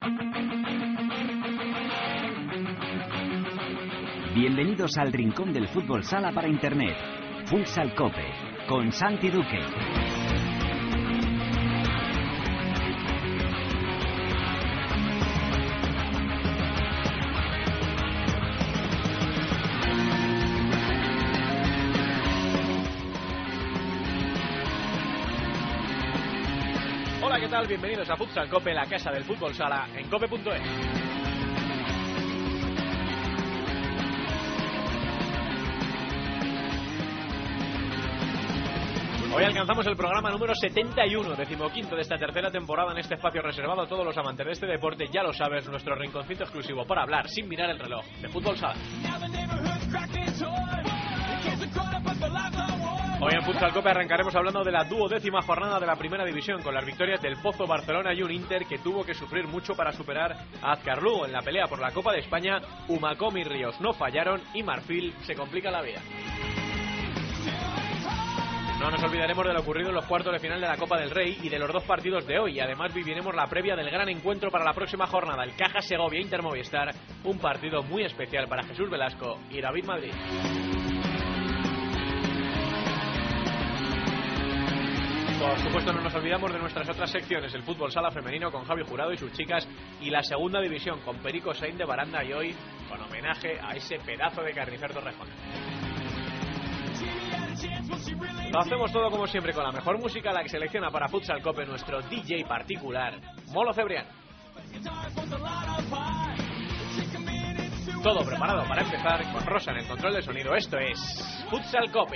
Bienvenidos al rincón del fútbol sala para internet. Futsal Cope, con Santi Duque. Hola, ¿qué tal? Bienvenidos a Futsal Cope, la casa del fútbol sala, en cope.es. Hoy alcanzamos el programa número 71, decimoquinto de esta tercera temporada en este espacio reservado a todos los amantes de este deporte. Ya lo sabes, nuestro rinconcito exclusivo para hablar, sin mirar el reloj, de fútbol sala. Hoy en Futsal Cope arrancaremos hablando de la 12ª jornada de la primera división, con las victorias del Pozo Barcelona y un Inter que tuvo que sufrir mucho para superar a Azcar Lugo en la pelea por la Copa de España. Humacom y Ríos no fallaron y Marfil se complica la vida. No nos olvidaremos de lo ocurrido en los cuartos de final de la Copa del Rey y de los dos partidos de hoy. Además viviremos la previa del gran encuentro para la próxima jornada, el Caja Segovia Inter Movistar, un partido muy especial para Jesús Velasco y David Madrid. Por supuesto no nos olvidamos de nuestras otras secciones, el fútbol sala femenino con Javi Jurado y sus chicas, y la segunda división con Perico Sainz de Baranda, y hoy con homenaje a ese pedazo de carnicero Torrejón. Lo hacemos todo como siempre con la mejor música, la que selecciona para Futsal Cope nuestro DJ particular, Molo Cebrián. Todo preparado para empezar con Rosa en el control del sonido. Esto es Futsal Cope.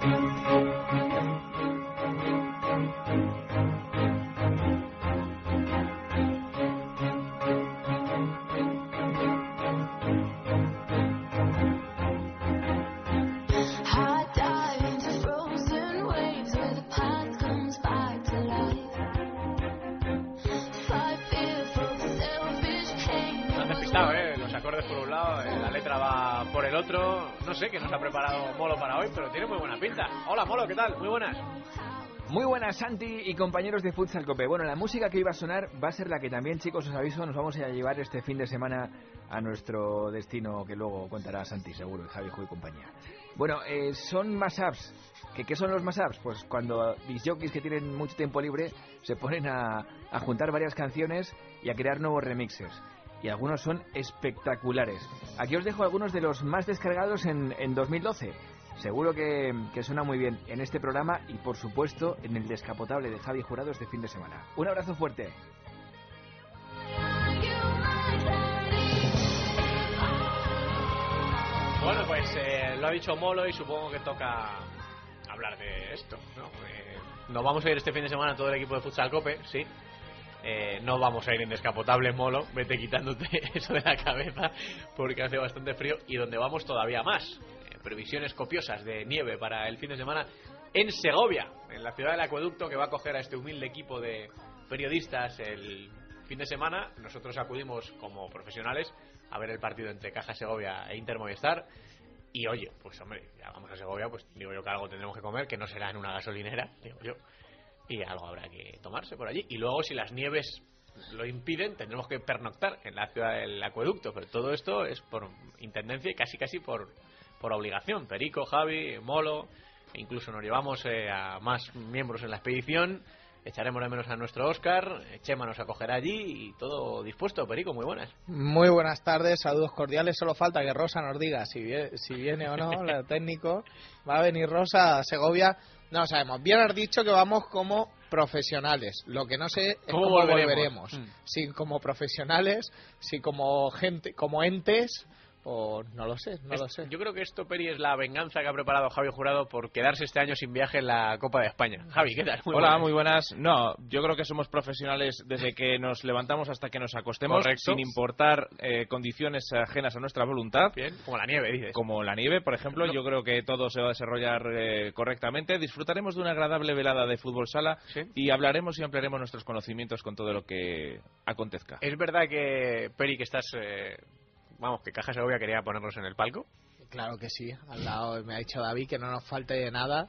Los acordes por un lado, la letra va por el otro. No sé qué nos ha preparado Molo para hoy, pero tiene muy buena pinta. Hola Molo, ¿qué tal? Muy buenas. Muy buenas, Santi y compañeros de Futsal Cope. Bueno, la música que iba a sonar va a ser la que también, chicos, os aviso, nos vamos a llevar este fin de semana a nuestro destino, que luego contará Santi, seguro, y Javi, y compañía. Bueno, son mashups. ¿Qué son los mashups? Pues cuando disjockeys que tienen mucho tiempo libre se ponen a juntar varias canciones y a crear nuevos remixes. Y algunos son espectaculares. Aquí os dejo algunos de los más descargados en 2012. Seguro que suena muy bien en este programa y, por supuesto, en el descapotable de Javi Jurado este fin de semana. Un abrazo fuerte. Bueno, pues lo ha dicho Molo y supongo que toca hablar de esto, ¿no? Nos vamos a ir este fin de semana todo el equipo de Futsal Cope, sí. No vamos a ir en descapotable, Molo, vete quitándote eso de la cabeza porque hace bastante frío, y donde vamos todavía más. Previsiones copiosas de nieve para el fin de semana en Segovia, en la ciudad del Acueducto, que va a acoger a este humilde equipo de periodistas el fin de semana. Nosotros acudimos como profesionales a ver el partido entre Caja Segovia e Inter Movistar. Y oye, pues hombre, ya vamos a Segovia, pues digo yo que algo tendremos que comer, que no será en una gasolinera, digo yo. Y algo habrá que tomarse por allí. Y luego, si las nieves lo impiden, tendremos que pernoctar en la ciudad del Acueducto. Pero todo esto es por intendencia y casi por obligación. Perico, Javi, Molo, e incluso nos llevamos a más miembros en la expedición. Echaremos de menos a nuestro Óscar. Chema nos acogerá allí y todo dispuesto. Perico, muy buenas. Muy buenas tardes, saludos cordiales. Solo falta que Rosa nos diga si viene o no, el técnico. Va a venir Rosa a Segovia. No lo sabemos. Bien has dicho que vamos como profesionales. Lo que no sé es cómo volveremos. Si como profesionales, si como gente, como entes, o no lo sé. Yo creo que esto, Peri, es la venganza que ha preparado Javi Jurado por quedarse este año sin viaje en la Copa de España. Javi, ¿qué tal? Muy buenas. No, yo creo que somos profesionales desde que nos levantamos hasta que nos acostemos. Correcto. Sin importar condiciones ajenas a nuestra voluntad. Bien, como la nieve, dices. Como la nieve, por ejemplo. Yo creo que todo se va a desarrollar correctamente. Disfrutaremos de una agradable velada de fútbol sala, ¿sí? Y hablaremos y ampliaremos nuestros conocimientos con todo lo que acontezca. Es verdad que, Peri, que estás... Vamos, que Caja Segovia quería ponernos en el palco. Claro que sí, al lado me ha dicho David que no nos falte nada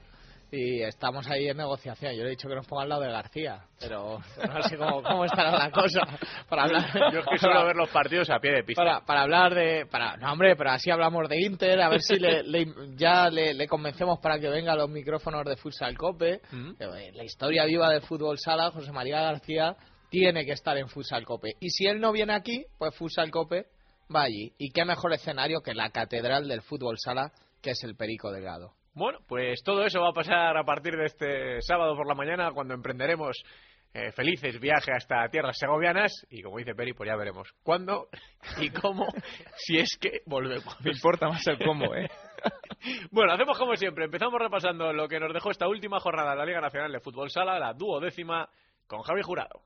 y estamos ahí en negociación. Yo le he dicho que nos ponga al lado de García, pero no sé cómo estará la cosa para hablar. Yo es que suelo ver los partidos a pie de pista. Para hablar no, hombre, pero así hablamos de Inter, a ver si le convencemos para que venga a los micrófonos de Futsal Cope. La historia viva del fútbol sala, José María García tiene que estar en Futsal Cope. Y si él no viene aquí, pues Futsal Cope va allí. Y qué mejor escenario que la catedral del fútbol sala, que es el Perico Delgado. Bueno, pues todo eso va a pasar a partir de este sábado por la mañana, cuando emprenderemos felices viaje hasta tierras segovianas. Y como dice Peri, pues ya veremos cuándo y cómo, si es que volvemos. Me importa más el cómo, ¿eh? Bueno, hacemos como siempre. Empezamos repasando lo que nos dejó esta última jornada de la Liga Nacional de Fútbol Sala, la 12ª, con Javi Jurado.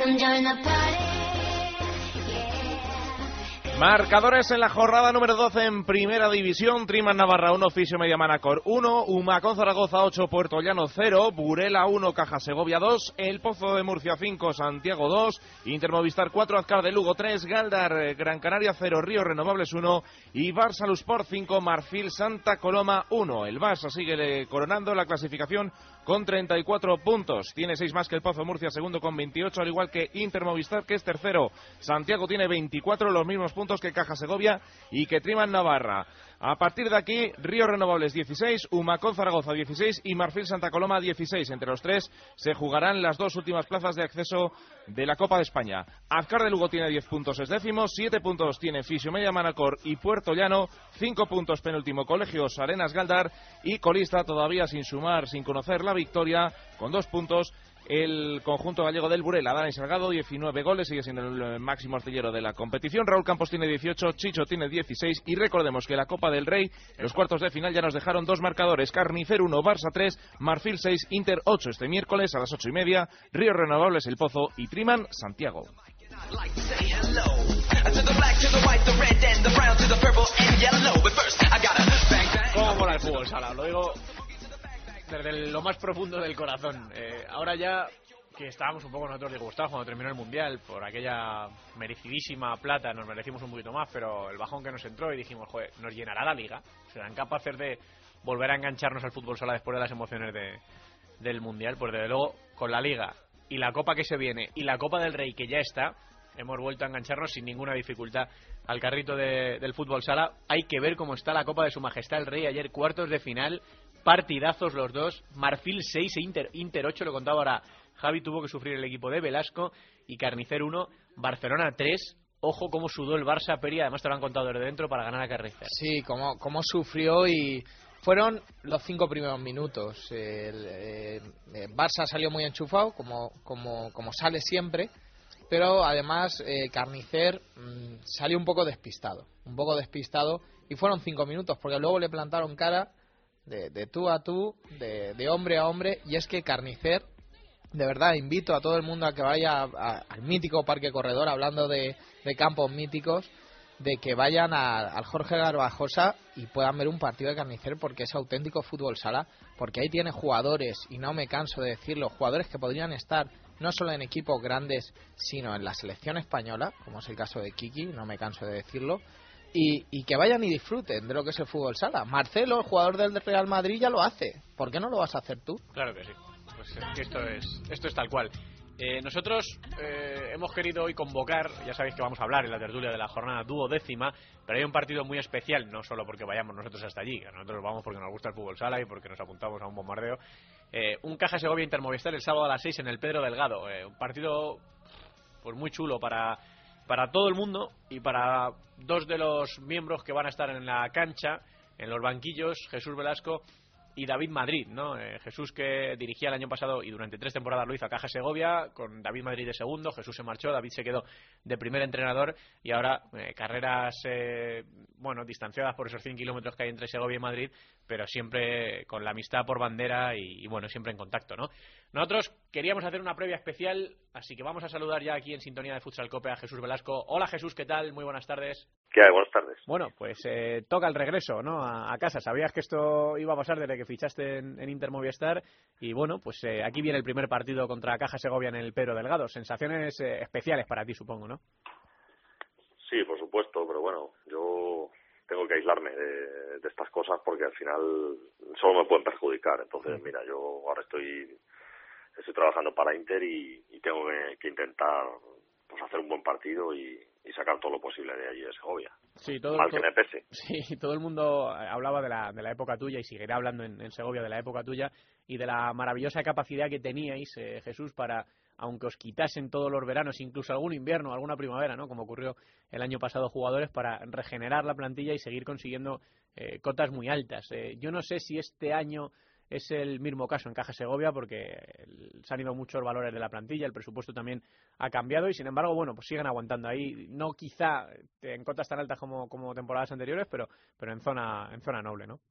Marcadores en la jornada número 12 en Primera División. Triman Navarra 1, Fisio Media Manacor 1, Humacón Zaragoza 8, Puerto Llano 0, Burela 1, Caja Segovia 2, El Pozo de Murcia 5, Santiago 2, Intermovistar 4, Azcar de Lugo 3, Galdar Gran Canaria 0, Ríos Renovables 1 y Barça Lusport 5, Marfil Santa Coloma 1. El Barça sigue coronando la clasificación con 34 puntos. Tiene 6 más que el Pozo de Murcia, segundo con 28, al igual que Intermovistar, que es tercero. Santiago tiene 24, los mismos puntos que Caja Segovia y que Triman Navarra. A partir de aquí, Ríos Renovables 16, Humacón Zaragoza 16 y Marfil Santa Coloma 16. Entre los tres se jugarán las dos últimas plazas de acceso de la Copa de España. Azcar de Lugo tiene 10 puntos, es décimo. 7 puntos tiene Fisio Media Manacor y Puerto Llano. 5 puntos penúltimo Colegios Arenas Galdar. Y colista todavía sin sumar, sin conocer la victoria, con 2 puntos. El conjunto gallego del Burela. Dani Salgado, 19 goles, sigue siendo el máximo artillero de la competición. Raúl Campos tiene 18, Chicho tiene 16. Y recordemos que la Copa del Rey, los cuartos de final, ya nos dejaron dos marcadores: Carnicer 1, Barça 3, Marfil 6, Inter 8. Este miércoles a las 8:30, Ríos Renovables, El Pozo y Triman Santiago. ¿Cómo mola el fútbol sala? Lo digo desde lo más profundo del corazón. Ahora ya que estábamos un poco nosotros disgustados cuando terminó el Mundial por aquella merecidísima plata, nos merecimos un poquito más, pero el bajón que nos entró y dijimos, joder, nos llenará la Liga, serán capaces de volver a engancharnos al fútbol sala después de las emociones del Mundial. Pues desde luego, con la Liga y la Copa que se viene y la Copa del Rey que ya está, hemos vuelto a engancharnos sin ninguna dificultad al carrito del fútbol sala. Hay que ver cómo está la Copa de Su Majestad el Rey. Ayer cuartos de final, partidazos los dos. Marfil 6 e Inter 8, lo contaba ahora Javi, tuvo que sufrir el equipo de Velasco. Y Carnicer 1, Barcelona 3. Ojo cómo sudó el Barça, Peri, además te lo han contado desde dentro, para ganar a Carnicer. Sí, cómo sufrió, y fueron los 5 primeros minutos. El Barça salió muy enchufado, como sale siempre. Pero además Carnicer salió un poco despistado, y fueron 5 minutos, porque luego le plantaron cara de tú a tú, de hombre a hombre. Y es que Carnicer, de verdad, invito a todo el mundo a que vaya al mítico Parque Corredor, hablando de campos míticos, de que vayan al Jorge Garbajosa y puedan ver un partido de Carnicer, porque es auténtico fútbol sala, porque ahí tiene jugadores, y no me canso de decirlo, jugadores que podrían estar no solo en equipos grandes, sino en la selección española, como es el caso de Kiki, no me canso de decirlo, y que vayan y disfruten de lo que es el fútbol sala. Marcelo, el jugador del Real Madrid, ya lo hace. ¿Por qué no lo vas a hacer tú? Claro que sí. Pues es que esto es tal cual. Nosotros hemos querido hoy convocar, ya sabéis que vamos a hablar en la tertulia de la jornada 12ª, pero hay un partido muy especial, no solo porque vayamos nosotros hasta allí, que nosotros vamos porque nos gusta el fútbol sala y porque nos apuntamos a un bombardeo. Un Caja Segovia Intermovistar el sábado a las 6 en el Pedro Delgado. Un partido pues muy chulo para todo el mundo y para dos de los miembros que van a estar en la cancha, en los banquillos, Jesús Velasco y David Madrid, ¿no? Jesús, que dirigía el año pasado y durante 3 temporadas lo hizo a Caja Segovia, con David Madrid de segundo. Jesús se marchó, David se quedó de primer entrenador, y ahora carreras distanciadas por esos 100 kilómetros que hay entre Segovia y Madrid, pero siempre con la amistad por bandera y bueno, siempre en contacto, ¿no? Nosotros queríamos hacer una previa especial, así que vamos a saludar ya aquí en sintonía de Futsal Cope a Jesús Velasco. Hola Jesús, ¿qué tal? Muy buenas tardes. ¿Qué hay? Buenas tardes. Bueno, pues toca el regreso, ¿no? A casa. Sabías que esto iba a pasar desde que fichaste en Intermovistar, y bueno, pues aquí viene el primer partido contra Caja Segovia en el Pedro Delgado. Sensaciones especiales para ti, supongo, ¿no? Sí, por supuesto, pero bueno, yo tengo que aislarme de estas cosas porque al final solo me pueden perjudicar. Entonces, mira, yo ahora estoy trabajando para Inter y tengo que intentar pues hacer un buen partido y sacar todo lo posible de allí de Segovia. Sí, Mal que me pese. Sí, todo el mundo hablaba de la época tuya y seguirá hablando en Segovia de la época tuya y de la maravillosa capacidad que teníais, Jesús, para, aunque os quitasen todos los veranos, incluso algún invierno, alguna primavera, ¿no? Como ocurrió el año pasado, jugadores, para regenerar la plantilla y seguir consiguiendo cotas muy altas. Yo no sé si este año es el mismo caso en Caja Segovia, porque se han ido muchos valores de la plantilla, el presupuesto también ha cambiado y sin embargo, bueno, pues siguen aguantando ahí, no quizá en cotas tan altas como temporadas anteriores, pero en zona noble, ¿no?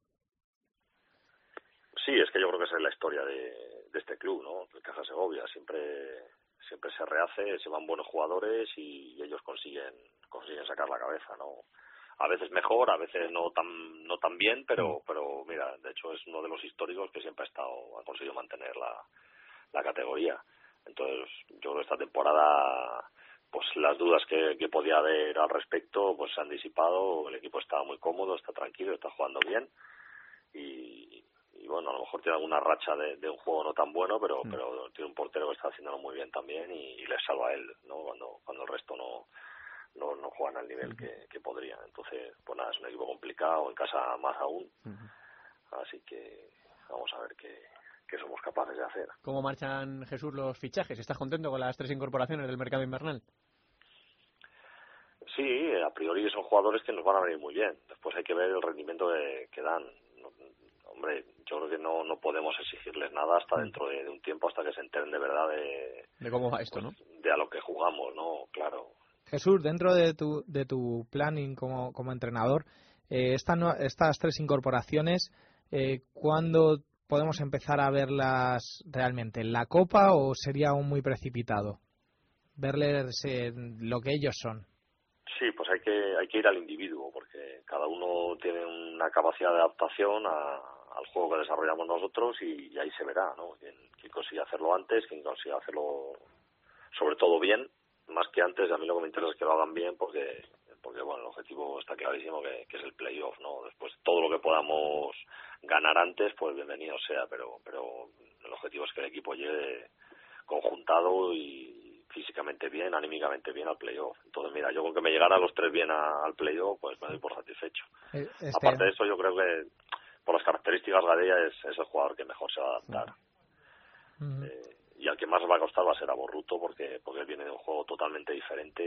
Sí, es que yo creo que esa es la historia de este club, ¿no? El Caja Segovia siempre se rehace, se van buenos jugadores y ellos consiguen sacar la cabeza, ¿no? A veces mejor, a veces no tan bien, pero mira, de hecho es uno de los históricos que siempre ha conseguido mantener la categoría. Entonces, yo creo que esta temporada, pues las dudas que podía haber al respecto, pues se han disipado, el equipo está muy cómodo, está tranquilo, está jugando bien y bueno, a lo mejor tiene alguna racha de un juego no tan bueno, pero tiene un portero que está haciéndolo muy bien también y le salva a él, ¿no? Cuando el resto no juegan al nivel que podrían. Entonces, pues nada, es un equipo complicado, en casa más aún. Así que vamos a ver qué somos capaces de hacer. ¿Cómo marchan, Jesús, los fichajes? ¿Estás contento con las 3 incorporaciones del mercado invernal? Sí, a priori son jugadores que nos van a venir muy bien. Después hay que ver el rendimiento que dan. Hombre, yo creo que no podemos exigirles nada hasta dentro de un tiempo, hasta que se enteren de verdad de cómo va esto, pues, ¿no? de a lo que jugamos, ¿no? Claro. Jesús, dentro de tu planning como entrenador, estas 3 incorporaciones, ¿cuándo podemos empezar a verlas realmente? ¿En la Copa o sería aún muy precipitado verles lo que ellos son? Sí, pues hay que ir al individuo, porque cada uno tiene una capacidad de adaptación al juego que desarrollamos nosotros y ahí se verá, ¿no? Quién consigue hacerlo antes, quién consigue hacerlo sobre todo bien, más que antes. A mí lo que me interesa es que lo hagan bien porque bueno, el objetivo está clarísimo que es el playoff, ¿no? Después todo lo que podamos ganar antes, pues bienvenido sea, pero el objetivo es que el equipo llegue conjuntado y físicamente bien, anímicamente bien al playoff. Entonces, mira, yo con que me llegara los 3 bien al playoff, pues me doy por satisfecho. Aparte de eso, yo creo que por las características Gadea es el jugador que mejor se va a adaptar. Y al que más va a costar va a ser a Borruto, porque él viene de un juego totalmente diferente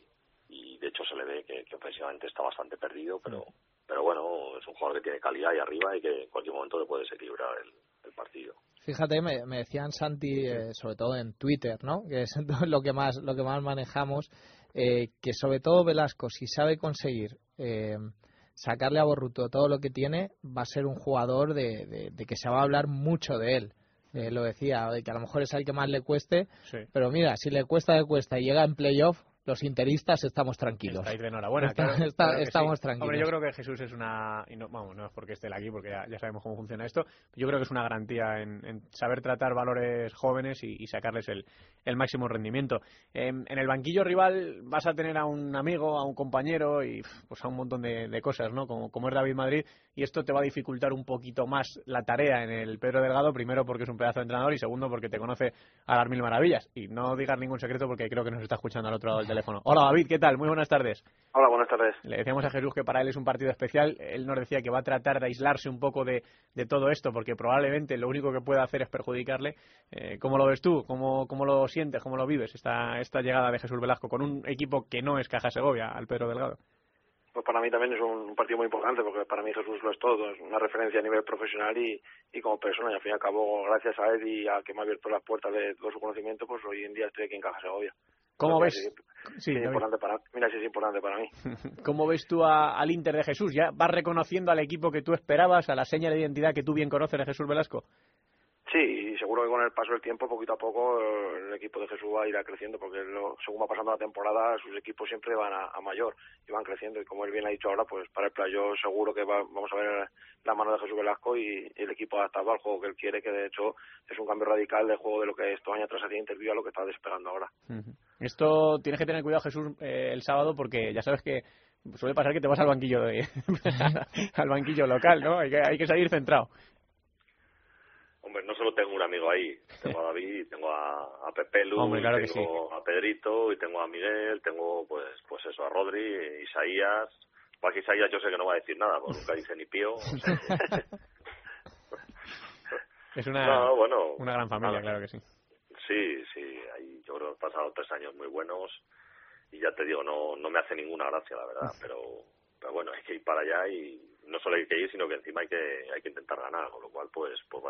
y de hecho se le ve que ofensivamente está bastante perdido, pero bueno, es un jugador que tiene calidad ahí arriba y que en cualquier momento le puede desequilibrar el partido. Fíjate, me decían, Santi, sobre todo en Twitter, ¿no? Que es lo que más manejamos, que sobre todo Velasco, si sabe conseguir sacarle a Borruto todo lo que tiene, va a ser un jugador de que se va a hablar mucho de él. Lo decía, de que a lo mejor es el que más le cueste, sí. Pero mira, si le cuesta y llega en playoff, los interistas estamos tranquilos. Estáis de enhorabuena. Estamos sí. tranquilos. Hombre, yo creo que Jesús es una... Y no es porque esté aquí, porque ya sabemos cómo funciona esto. Yo creo que es una garantía en saber tratar valores jóvenes y sacarles el máximo rendimiento. En el banquillo rival vas a tener a un amigo, a un compañero y pues a un montón de cosas, ¿no? Como es David Madrid. Y esto te va a dificultar un poquito más la tarea en el Pedro Delgado. Primero porque es un pedazo de entrenador y segundo porque te conoce a las 1000 maravillas. Y no digas ningún secreto porque creo que nos está escuchando al otro lado del teléfono. Hola David, ¿qué tal? Muy buenas tardes. Hola, buenas tardes. Le decíamos a Jesús que para él es un partido especial. Él nos decía que va a tratar de aislarse un poco de todo esto porque probablemente lo único que pueda hacer es perjudicarle. ¿Cómo lo ves tú? ¿Cómo lo sientes? ¿Cómo lo vives esta llegada de Jesús Velasco con un equipo que no es Caja Segovia, al Pedro Delgado? Pues para mí también es un partido muy importante porque para mí Jesús lo es todo, es una referencia a nivel profesional y como persona, y al fin y al cabo gracias a él y a que me ha abierto las puertas de todo su conocimiento, pues hoy en día estoy aquí en Caja Segovia. ¿Cómo ves? Sí, es importante es importante para mí. ¿Cómo ves tú al Inter de Jesús? ¿Ya vas reconociendo al equipo que tú esperabas, a la seña de identidad que tú bien conoces de Jesús Velasco? Sí, y seguro que con el paso del tiempo, poquito a poco, el equipo de Jesús va a ir creciendo, porque según va pasando la temporada, sus equipos siempre van a mayor y van creciendo. Y como él bien ha dicho ahora, pues para el playoff seguro que vamos a ver la mano de Jesús Velasco y el equipo adaptado al juego que él quiere, que de hecho es un cambio radical del juego de lo que estos años atrás hacía Interview a lo que está despegando ahora. Esto tienes que tener cuidado, Jesús, el sábado, porque ya sabes que suele pasar que te vas al banquillo al banquillo local, ¿no? Hay que salir centrado. Hombre, no solo tengo un amigo ahí, tengo a David, tengo a Pepelu, Hombre, claro tengo a Pedrito, y tengo a Miguel, tengo pues eso, a Rodri, Isaías. Para que Isaías yo sé que no va a decir nada, porque nunca dice ni pío. O sea Es una gran familia, claro que sí. Sí, ahí yo creo que he pasado 3 años muy buenos y ya te digo, no me hace ninguna gracia, la verdad, pero bueno, hay que ir para allá y no solo hay que ir, sino que encima hay que intentar ganar, con lo cual pues va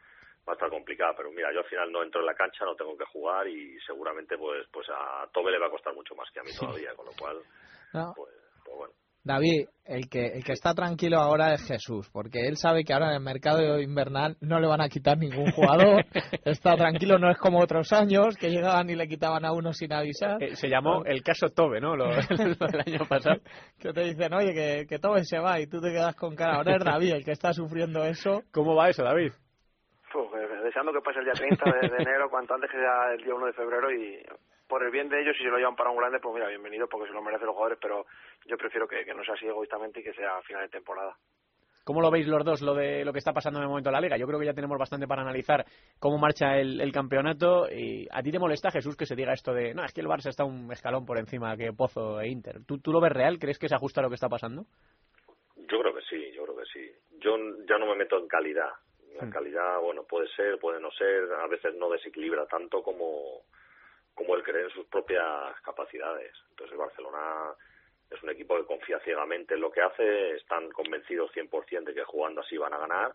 a estar complicado, pero mira, yo al final no entro en la cancha, no tengo que jugar y seguramente pues a Tobe le va a costar mucho más que a mí todavía, con lo cual pues bueno. David, el que está tranquilo ahora es Jesús, porque él sabe que ahora en el mercado invernal no le van a quitar ningún jugador. Está tranquilo, no es como otros años que llegaban y le quitaban a uno sin avisar. Se llamó el caso Tobe, ¿no? Lo del año pasado. Que te dicen, oye, que Tobe se va y tú te quedas con cara. Ahora es David el que está sufriendo eso. ¿Cómo va eso, David? Deseando que pase el día 30 de enero, cuanto antes que sea el día 1 de febrero y por el bien de ellos, si se lo llevan para un grande, pues mira, bienvenido porque se lo merecen los jugadores, pero yo prefiero que no sea así egoístamente y que sea a final de temporada. ¿Cómo lo veis los dos, lo que está pasando en el momento en la Liga? Yo creo que ya tenemos bastante para analizar cómo marcha el campeonato. Y ¿a ti te molesta, Jesús, que se diga esto de no, es que el Barça está un escalón por encima que Pozo e Inter? ¿Tú lo ves real? ¿Crees que se ajusta a lo que está pasando? Yo creo que sí. Yo ya no me meto en calidad. La calidad, bueno, puede ser, puede no ser, a veces no desequilibra tanto como él cree en sus propias capacidades. Entonces el Barcelona es un equipo que confía ciegamente en lo que hace, están convencidos 100% de que jugando así van a ganar,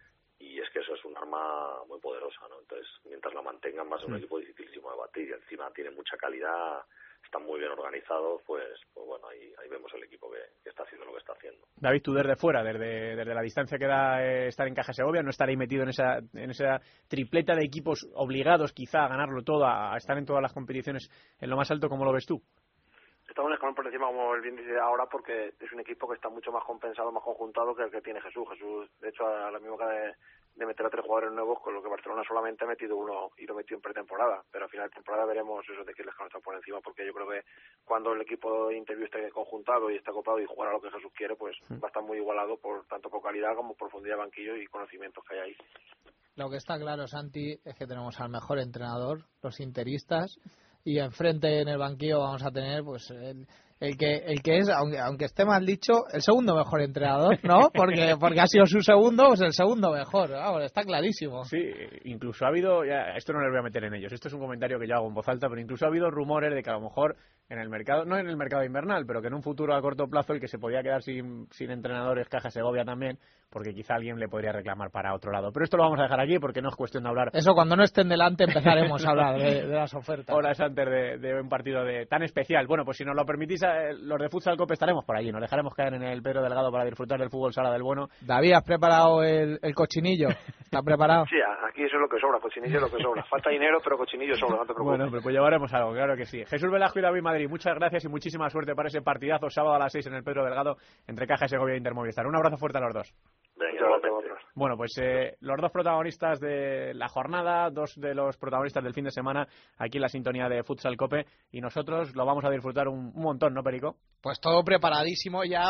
y es que eso es un arma muy poderosa, ¿no? Entonces, mientras la mantengan, va a ser un equipo dificilísimo de batir, y encima tiene mucha calidad, están muy bien organizados, pues bueno, ahí vemos el equipo que está haciendo lo que está haciendo. David, tú desde fuera, desde la distancia que da estar en Caja Segovia, no estar ahí metido en esa tripleta de equipos obligados quizá a ganarlo todo, a estar en todas las competiciones en lo más alto, ¿cómo lo ves tú? Está un escalón por encima, como él bien dice ahora, porque es un equipo que está mucho más compensado, más conjuntado que el que tiene Jesús. Jesús, de hecho, a la misma de meter a 3 jugadores nuevos, con lo que Barcelona solamente ha metido uno y lo metió en pretemporada. Pero a final de temporada veremos eso de que el escalón está por encima, porque yo creo que cuando el equipo de Inter esté conjuntado y está copado y jugar a lo que Jesús quiere, pues va a estar muy igualado tanto por calidad como por profundidad de banquillo y conocimientos que hay ahí. Lo que está claro, Santi, es que tenemos al mejor entrenador, los interistas, y enfrente en el banquillo vamos a tener pues el que es, aunque esté mal dicho, el segundo mejor entrenador, ¿no? Porque ha sido su segundo, pues el segundo mejor, vamos, está clarísimo. Sí, incluso ha habido, ya, esto no les voy a meter en ellos, esto es un comentario que yo hago en voz alta, pero incluso ha habido rumores de que a lo mejor en el mercado, no en el mercado invernal, pero que en un futuro a corto plazo el que se podía quedar sin entrenadores Caja Segovia también, porque quizá alguien le podría reclamar para otro lado. Pero esto lo vamos a dejar aquí porque no es cuestión de hablar. Eso cuando no estén delante empezaremos a hablar de las ofertas. Horas antes de un partido tan especial. Bueno, pues si nos lo permitís, los de Futsal Cope estaremos por allí, nos dejaremos caer en el Pedro Delgado para disfrutar del fútbol sala del bueno. David, ¿has preparado el cochinillo? ¿Está preparado? Sí, aquí eso es lo que sobra, cochinillo es lo que sobra. Falta dinero, pero cochinillo sobra, no te preocupes. Bueno, pues llevaremos algo, claro que sí. Jesús Velasco y David Madrid, muchas gracias y muchísima suerte para ese partidazo sábado a las 6 en el Pedro Delgado entre Caja Segovia e Inter Movistar. Un abrazo fuerte a los dos. Venga, bueno, pues los dos protagonistas de la jornada, 2 de los protagonistas del fin de semana aquí en la sintonía de Futsal Cope, y nosotros lo vamos a disfrutar un montón, ¿no, Perico? Pues todo preparadísimo ya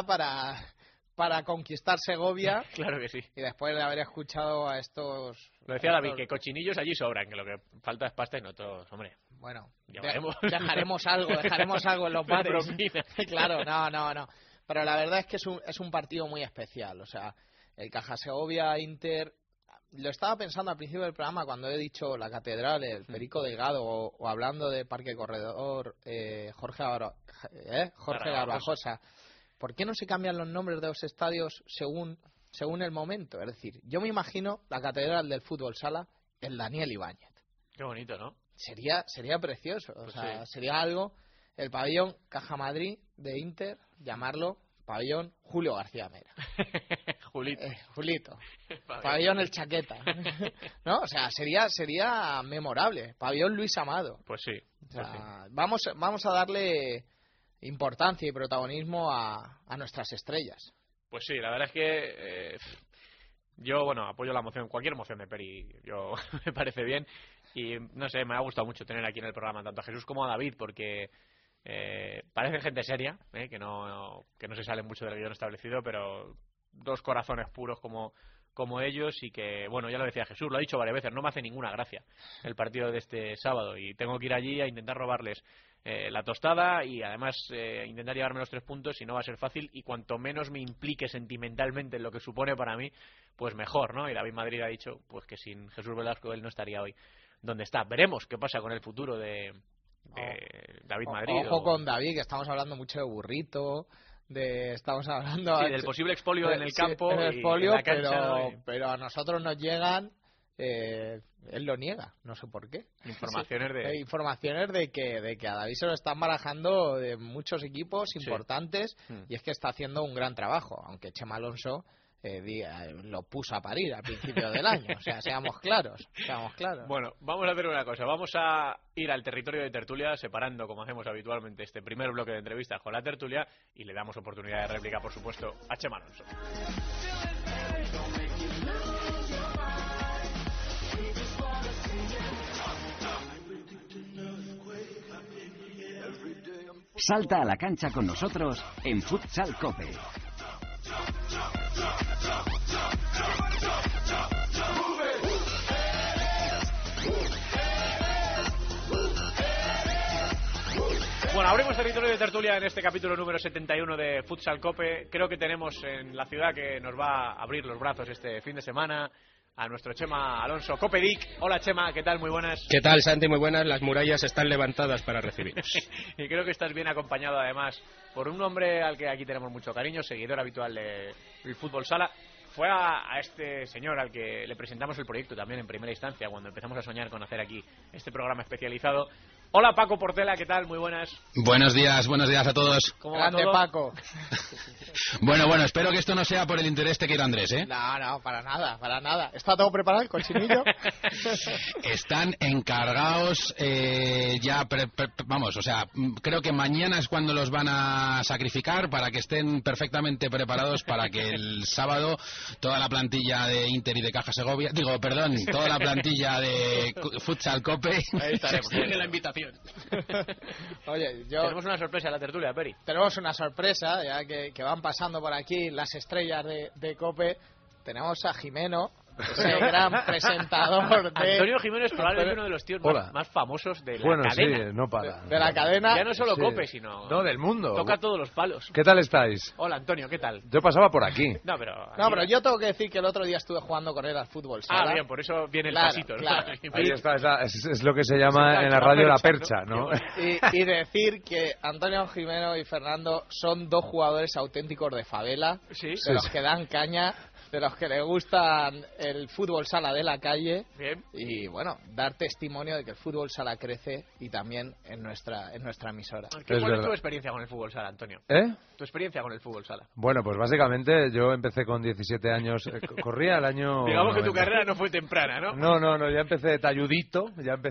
para conquistar Segovia. Claro que sí. Y después de haber escuchado a estos... Lo decía David, que cochinillos allí sobran, que lo que falta es pasta y no todos, hombre. Bueno, dejaremos algo en los bares. Claro, no. Pero la verdad es que es un partido muy especial, o sea, el Caja Segovia Inter, lo estaba pensando al principio del programa cuando he dicho la Catedral, el Perico Delgado, o hablando de Parque Corredor, Jorge Garbajosa. ¿Por qué no se cambian los nombres de los estadios según el momento? Es decir, yo me imagino la Catedral del Fútbol Sala, el Daniel Ibáñez. Qué bonito, ¿no? Sería precioso, o sea, sería algo. El pabellón Caja Madrid de Inter, llamarlo pabellón Julio García Mera. Julito. Pabellón El Chaqueta. ¿No? O sea, sería memorable. Pabellón Luis Amado. Pues sí. O sea, vamos a darle importancia y protagonismo a nuestras estrellas. Pues sí, la verdad es que yo, apoyo la moción, cualquier moción de Peri, me parece bien. Y no sé, me ha gustado mucho tener aquí en el programa tanto a Jesús como a David, porque Parecen gente seria, que no se sale mucho del guión establecido, pero dos corazones puros como ellos, y que, bueno, ya lo decía Jesús, lo ha dicho varias veces, no me hace ninguna gracia el partido de este sábado y tengo que ir allí a intentar robarles la tostada y además intentar llevarme los 3 puntos, y no va a ser fácil, y cuanto menos me implique sentimentalmente en lo que supone para mí, pues mejor, ¿no? Y David Madrid ha dicho pues que sin Jesús Velasco él no estaría hoy donde está. Veremos qué pasa con el futuro de David Madrid. Ojo con David, que estamos hablando mucho de Burrito, estamos hablando del posible expolio en el campo, en el expolio, y en la cancha, pero a nosotros nos llegan, él lo niega, no sé por qué. Informaciones de que a David se lo están barajando de muchos equipos importantes, y es que está haciendo un gran trabajo, aunque Chema Alonso lo puso a parir al principio del año. O sea, seamos claros. Bueno, vamos a hacer una cosa. Vamos a ir al territorio de tertulia, separando, como hacemos habitualmente, este primer bloque de entrevistas con la tertulia, y le damos oportunidad de réplica, por supuesto, a Chema Alonso. Salta a la cancha con nosotros en Futsal Cope. Bueno, abrimos territorio de tertulia en este capítulo número 71 de Futsal Cope. Creo que tenemos en la ciudad que nos va a abrir los brazos este fin de semana a nuestro Chema Alonso, Copedic. Hola Chema, ¿qué tal? Muy buenas. ¿Qué tal, Santi? Muy buenas. Las murallas están levantadas para recibiros. Y creo que estás bien acompañado además por un hombre al que aquí tenemos mucho cariño, seguidor habitual del Fútbol Sala. Fue a este señor al que le presentamos el proyecto también en primera instancia, cuando empezamos a soñar con hacer aquí este programa especializado. Hola Paco Portela, ¿qué tal? Muy buenas. Buenos días a todos. ¿Cómo va Grande todo? Paco. Bueno, espero que esto no sea por el interés que quiera Andrés, ¿eh? No, para nada. ¿Está todo preparado el cochinillo? Están encargados vamos, o sea, creo que mañana es cuando los van a sacrificar para que estén perfectamente preparados para que el sábado toda la plantilla de Inter y de Caja Segovia, toda la plantilla de Futsal Cope. Ahí estaremos. Tiene la invitación. Oye, tenemos una sorpresa en la tertulia, Peri. Tenemos una sorpresa, ya que van pasando por aquí las estrellas de COPE. Tenemos a Jimeno, ese gran presentador de... Antonio Jiménez, probablemente uno de los tíos más famosos de la cadena. Sí, no para. De la cadena. Ya no solo COPE, sino... No, del mundo. Toca todos los palos. ¿Qué tal estáis? Hola, Antonio, ¿qué tal? Yo pasaba por aquí. No, pero yo tengo que decir que el otro día estuve jugando con él al fútbol sala. Bien, por eso viene el pasito. Claro. Ahí está, es lo que se llama en la radio la percha, ¿no? Y decir que Antonio Jimeno y Fernando son dos jugadores auténticos de favela, de los que dan caña, de los que le gustan el fútbol sala de la calle. Bien. Y bueno, dar testimonio de que el fútbol sala crece, y también en nuestra emisora. ¿Cuál es tu experiencia con el fútbol sala, Antonio? ¿Tu experiencia con el fútbol sala? Bueno, pues básicamente yo empecé con 17 años, corría el año... Digamos que tu carrera no fue temprana, ¿no? No, ya empecé talludito,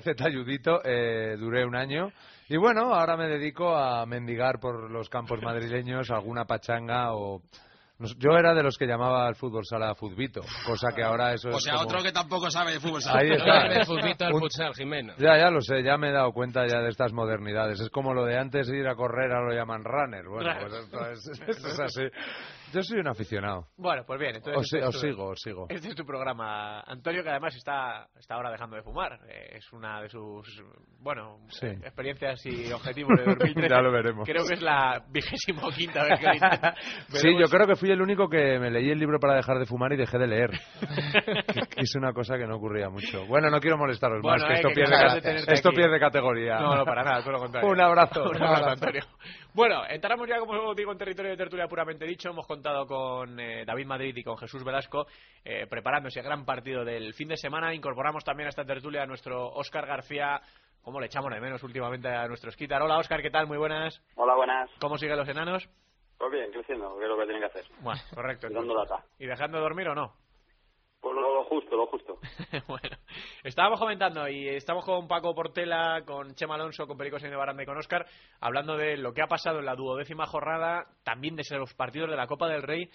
duré un año. Y bueno, ahora me dedico a mendigar por los campos madrileños alguna pachanga o... Yo era de los que llamaba al fútbol sala futbito, cosa que ahora eso es. O sea, como... otro que tampoco sabe de fútbol sala. Ahí está. De futbito al futsal, Jimeno. Ya lo sé, ya me he dado cuenta ya de estas modernidades. Es como lo de antes ir a correr, ahora lo llaman runner. Bueno, pues esto es así. Yo soy un aficionado. Bueno, pues bien, entonces os sigo. Este es tu programa, Antonio, que además está ahora dejando de fumar. Es una de sus, experiencias y objetivos de 2013. Ya lo veremos. Creo que es la 25ª vez que lo intenta. Sí, yo creo que fui el único que me leí el libro para dejar de fumar y dejé de leer. que es una cosa que no ocurría mucho. Bueno, no quiero molestaros más, que esto pierde categoría. No, para nada, todo lo contrario. Un abrazo. Un abrazo, Antonio. Bueno, entramos ya, como digo, en territorio de tertulia puramente dicho. Hemos contado con David Madrid y con Jesús Velasco preparando ese gran partido del fin de semana. Incorporamos también a esta tertulia a nuestro Óscar García. ¿Cómo le echamos de menos últimamente a nuestro Skitar? Hola, Óscar, ¿qué tal? Muy buenas. Hola, buenas. ¿Cómo siguen los enanos? Pues bien, creciendo, que es lo que tienen que hacer. Bueno, correcto. Y dando lata. ¿Y dejando de dormir o no? Pues lo justo. Bueno, estábamos comentando y estamos con Paco Portela, con Chema Alonso, con Perico Señor de Baranda y con Óscar, hablando de lo que ha pasado en la 12ª jornada, también de los partidos de la Copa del Rey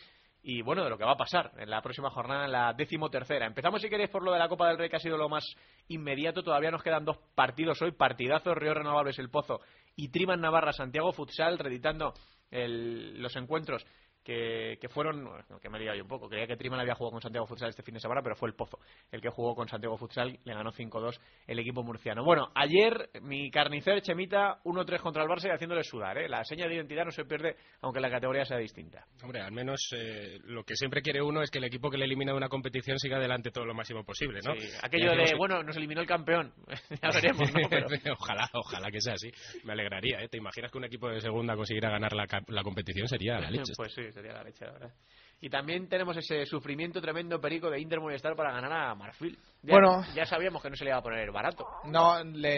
y bueno, de lo que va a pasar en la próxima jornada, en la 13ª. Empezamos, si queréis, por lo de la Copa del Rey, que ha sido lo más inmediato. Todavía nos quedan 2 partidos hoy, partidazos: Río Renovables, El Pozo, y Triman Navarra, Santiago Futsal, reeditando los encuentros que fueron, que me he liado yo un poco, creía que Triman había jugado con Santiago Futsal este fin de semana, pero fue El Pozo el que jugó con Santiago Futsal, le ganó 5-2 el equipo murciano. Bueno, ayer mi carnicer Chemita 1-3 contra el Barça y haciéndole sudar, la seña de identidad no se pierde aunque la categoría sea distinta. Hombre, al menos lo que siempre quiere uno es que el equipo que le elimina de una competición siga adelante todo lo máximo posible, ¿no? Sí, aquello de, bueno, nos eliminó el campeón, ya veremos, ¿no? Pero... ojalá que sea así, me alegraría, ¿eh? ¿Te imaginas que un equipo de segunda consiguiera ganar la competición? Sería la leche. Pues sí, sería la leche, la verdad. Y también tenemos ese sufrimiento tremendo, Perico, de Inter Movistar para ganar a Marfil. Ya sabíamos que no se le iba a poner barato. No,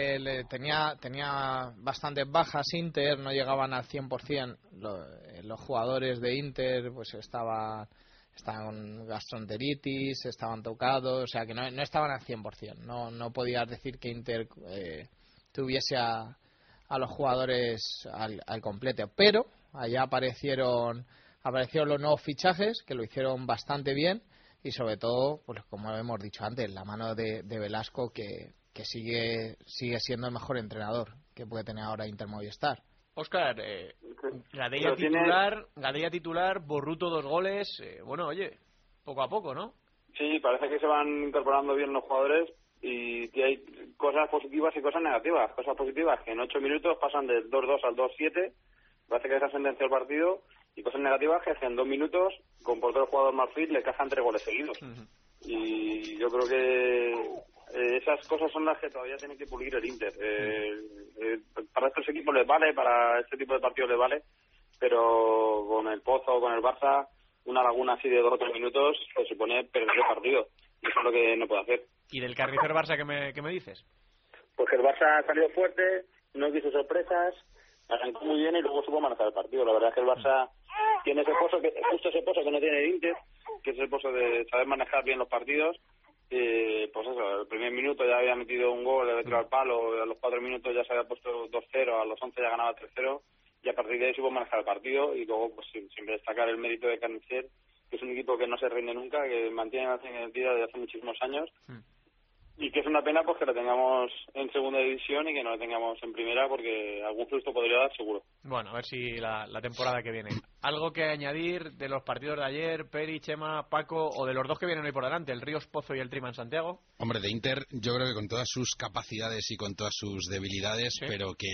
tenía bastantes bajas Inter, no llegaban al 100%. Los jugadores de Inter pues estaban con gastroenteritis, estaban tocados, o sea que no estaban al 100%. No podías decir que Inter tuviese a los jugadores al completo, pero allá aparecieron los nuevos fichajes, que lo hicieron bastante bien, y sobre todo, pues como hemos dicho antes, la mano de Velasco, que sigue siendo el mejor entrenador que puede tener ahora Inter Movistar. Óscar, Gadella titular, Borruto 2 goles, bueno, oye, poco a poco, ¿no? Sí, parece que se van incorporando bien los jugadores y que hay cosas positivas y cosas negativas. Cosas positivas que en 8 minutos pasan del 2-2 al 2-7, parece que esa sentencia del partido, y cosas negativas que en 2 minutos, con portero jugador Marfil, le cajan 3 goles seguidos. Y yo creo que esas cosas son las que todavía tiene que pulir el Inter. Para estos equipos les vale, para este tipo de partidos les vale, pero con el Pozo o con el Barça, una laguna así de 2 o 3 minutos se supone perder el partido. Y eso es lo que no puede hacer. ¿Y del carnicero Barça qué me dices? Pues que el Barça ha salido fuerte, no quiso sorpresas, arrancó muy bien y luego supo manejar el partido. La verdad es que el Barça tiene ese pozo justo ese pozo que no tiene el Inter, que es el pozo de saber manejar bien los partidos. Pues eso, el primer minuto ya había metido un gol, le había tirado al palo, a los 4 minutos ya se había puesto 2-0, a los 11 ya ganaba 3-0, y a partir de ahí supo manejar el partido. Y luego pues siempre destacar el mérito de Carnicer, que es un equipo que no se rinde nunca, que mantiene la identidad desde hace muchísimos años. Y que es una pena pues que lo tengamos en segunda división y que no lo tengamos en primera, porque algún susto podría dar seguro. Bueno, a ver si la temporada que viene. ¿Algo que añadir de los partidos de ayer, Peri, Chema, Paco, o de los dos que vienen hoy por delante, el Ríos Pozo y el Triman Santiago? Hombre, de Inter yo creo que con todas sus capacidades y con todas sus debilidades, ¿sí? Pero que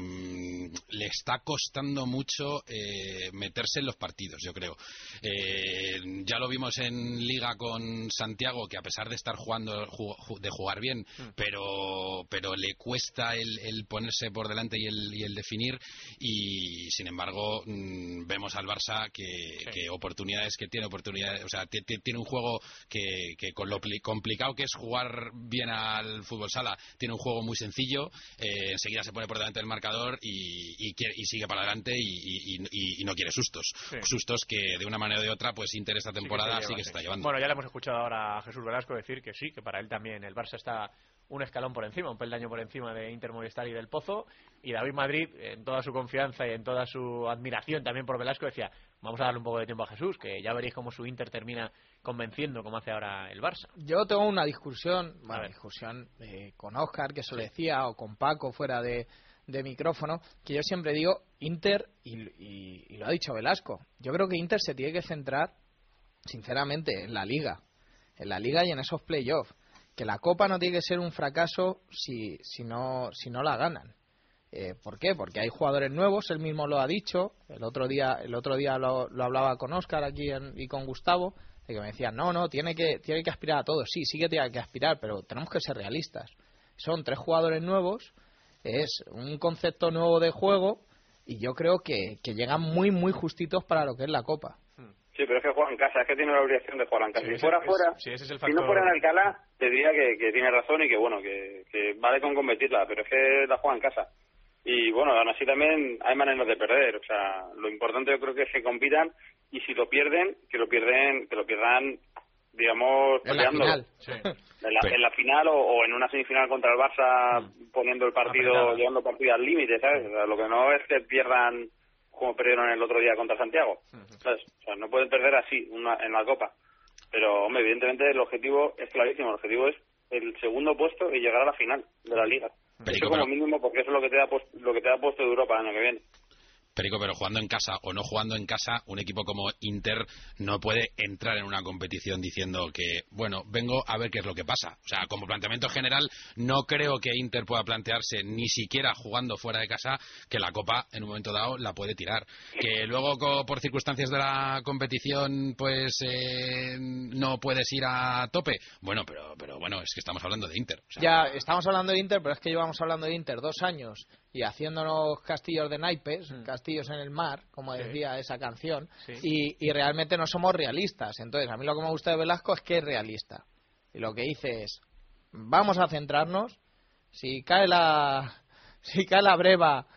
le está costando mucho meterse en los partidos, yo creo. Ya lo vimos en Liga con Santiago, que a pesar de estar de jugar bien, pero le cuesta el ponerse por delante y el definir, y sin embargo vemos al Barça que oportunidades que tiene, o sea, tiene un juego que con lo complicado que es jugar bien al fútbol sala, tiene un juego muy sencillo, enseguida se pone por delante del marcador y sigue para adelante y no quiere sustos que de una manera o de otra pues Inter esta temporada sí que se está llevando. Bueno, ya le hemos escuchado ahora a Jesús Velasco decir que sí, que para él también el Barça está un escalón por encima, un peldaño por encima de Inter Movistar y del Pozo, y David Madrid, en toda su confianza y en toda su admiración también por Velasco, decía, vamos a darle un poco de tiempo a Jesús, que ya veréis cómo su Inter termina convenciendo como hace ahora el Barça. Yo tengo una discusión con Óscar, que se lo decía, o con Paco fuera de micrófono, que yo siempre digo Inter, y lo ha dicho Velasco, yo creo que Inter se tiene que centrar sinceramente en la Liga y en esos playoffs, que la Copa no tiene que ser un fracaso si no la ganan. ¿Por qué? Porque hay jugadores nuevos, él mismo lo ha dicho, el otro día lo hablaba con Óscar aquí y con Gustavo, de que me decían, no, tiene que aspirar a todo, sí que tiene que aspirar, pero tenemos que ser realistas. Son 3 jugadores nuevos, es un concepto nuevo de juego, y yo creo que llegan muy, muy justitos para lo que es la Copa. Sí, pero es que juega en casa, es que tiene la obligación de jugar en casa. Si fuera fuera, ese es el si no fuera en Alcalá, te diría que tiene razón y que bueno, que vale con competirla, pero es que la juega en casa. Y bueno, aún así también hay maneras de perder, o sea, lo importante yo creo que es que compitan, y si lo pierden, que lo pierdan, digamos, peleando. En la final o en una semifinal contra el Barça, poniendo el partido, llevando el partido al límite, ¿sabes? O sea, lo que no es que pierdan como perdieron el otro día contra Santiago. ¿Sabes? O sea, no pueden perder así en la Copa. Pero, hombre, evidentemente el objetivo es clarísimo. El objetivo es el segundo puesto y llegar a la final de la Liga. Eso como mínimo, porque eso es lo que te da puesto de Europa el año que viene. Perico, pero jugando en casa o no jugando en casa, un equipo como Inter no puede entrar en una competición diciendo que, bueno, vengo a ver qué es lo que pasa. O sea, como planteamiento general, no creo que Inter pueda plantearse, ni siquiera jugando fuera de casa, que la Copa en un momento dado la puede tirar. Que luego, por circunstancias de la competición, pues no puedes ir a tope. Bueno, pero bueno, es que estamos hablando de Inter. O sea, ya estamos hablando de Inter, pero es que llevamos hablando de Inter 2 años y haciéndonos castillos de naipes, castillos en el mar, como decía esa canción, y realmente no somos realistas. Entonces, a mí lo que me gusta de Velasco es que es realista. Y lo que dice es, vamos a centrarnos, si cae la breva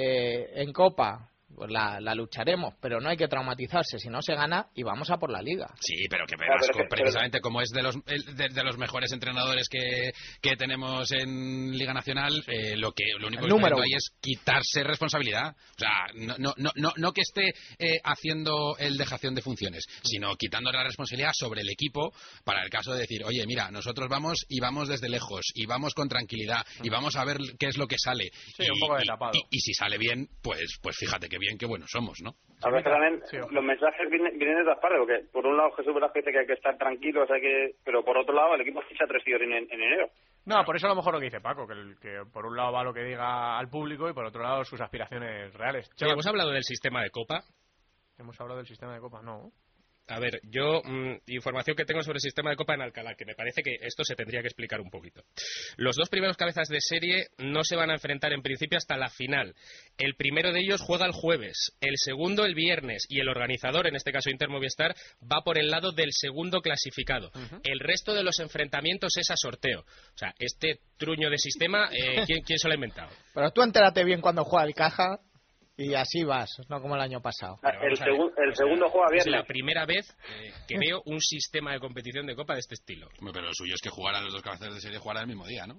en Copa, pues la lucharemos, pero no hay que traumatizarse. Si no se gana, y vamos a por la Liga. Sí, pero que Velasco, precisamente como es de los mejores entrenadores que tenemos en Liga Nacional, lo único que está haciendo ahí es quitarse responsabilidad. O sea, no que esté haciendo el dejación de funciones, sino quitando la responsabilidad sobre el equipo para el caso de decir, oye, mira, nosotros vamos y vamos desde lejos y vamos con tranquilidad y vamos a ver qué es lo que sale. Sí, un poco de tapado. Y si sale bien, pues fíjate que bien, qué buenos somos, ¿no? A veces también los mensajes vienen de todas partes, porque por un lado Jesús Velasco dice que hay que estar tranquilos, pero por otro lado el equipo ficha 3 tíos en enero. No, por eso a lo mejor lo que dice Paco, que por un lado va lo que diga al público y por otro lado sus aspiraciones reales. Oye, ¿hemos hablado del sistema de Copa? ¿Hemos hablado del sistema de Copa? No. A ver, yo, información que tengo sobre el sistema de Copa en Alcalá, que me parece que esto se tendría que explicar un poquito. Los 2 primeros cabezas de serie no se van a enfrentar en principio hasta la final. El primero de ellos juega el jueves, el segundo el viernes, y el organizador, en este caso Inter Movistar, va por el lado del segundo clasificado. El resto de los enfrentamientos es a sorteo. O sea, este truño de sistema, ¿quién se lo ha inventado? Pero tú entérate bien cuando juega el Caja. Y así vas, no como el año pasado. El segundo juega viernes. Es la primera vez que veo un sistema de competición de Copa de este estilo. Pero lo suyo es que jugaran los 2 cabezas de serie, jugaran el mismo día, ¿no?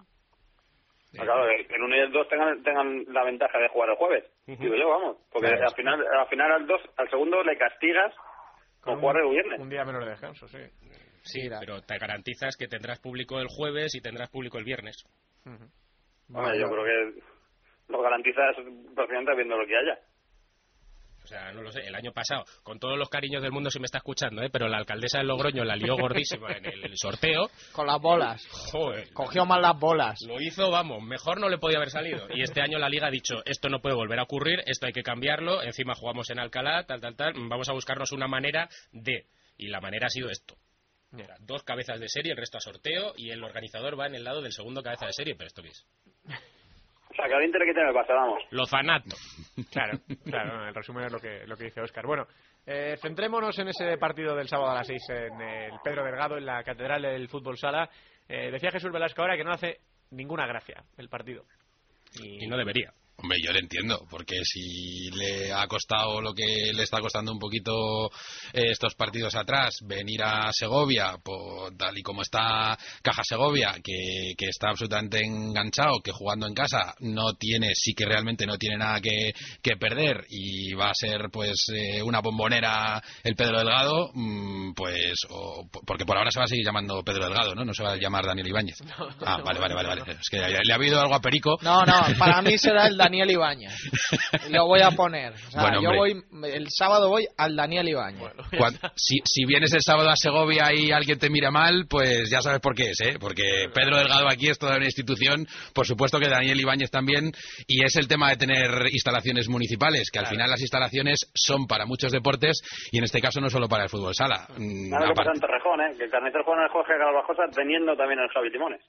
Claro, que el 1 y el 2 tengan la ventaja de jugar el jueves. Digo yo, vamos. Porque al final al segundo le castigas con jugar el viernes. Un día menos de descanso, sí. Sí, pero te garantizas que tendrás público el jueves y tendrás público el viernes. Bueno, yo creo que lo garantizas prácticamente viendo lo que haya. O sea, no lo sé, el año pasado, con todos los cariños del mundo si me está escuchando, pero la alcaldesa de Logroño la lió gordísima en el sorteo. Con las bolas. Joder. Cogió mal las bolas. Lo hizo, vamos, mejor no le podía haber salido. Y este año la Liga ha dicho, esto no puede volver a ocurrir, esto hay que cambiarlo, encima jugamos en Alcalá, tal, vamos a buscarnos una manera de... Y la manera ha sido esto. 2 cabezas de serie, el resto a sorteo, y el organizador va en el lado del segundo cabeza de serie, pero esto qué es. O sea, que al Inter que te me pasa, vamos. Lo fanato. Claro, en resumen es lo que dice Óscar. Bueno, centrémonos en ese partido del sábado a las 6 en el Pedro Delgado, en la Catedral del Fútbol Sala. Decía Jesús Velasco ahora que no hace ninguna gracia el partido. Y no debería. Hombre, yo le entiendo, porque si le ha costado lo que le está costando un poquito estos partidos atrás, venir a Segovia, tal y como está Caja Segovia, que está absolutamente enganchado, que jugando en casa sí que realmente no tiene nada que perder, y va a ser pues una bombonera el Pedro Delgado, porque por ahora se va a seguir llamando Pedro Delgado, ¿no? No se va a llamar Daniel Ibáñez. Vale. Es que le ha habido algo a Perico. No, para mí será el Daniel Ibáñez. Lo voy a poner. O sea, bueno, el sábado voy al Daniel Ibáñez. Si vienes el sábado a Segovia y alguien te mira mal, pues ya sabes por qué es, ¿eh? Porque Pedro Delgado aquí es toda una institución, por supuesto que Daniel Ibáñez también, y es el tema de tener instalaciones municipales, que al final las instalaciones son para muchos deportes y en este caso no solo para el fútbol sala. Nada que pasa en Torrejón, que el carnicero juega en el Jorge Garbajosa teniendo también el Javi Timones.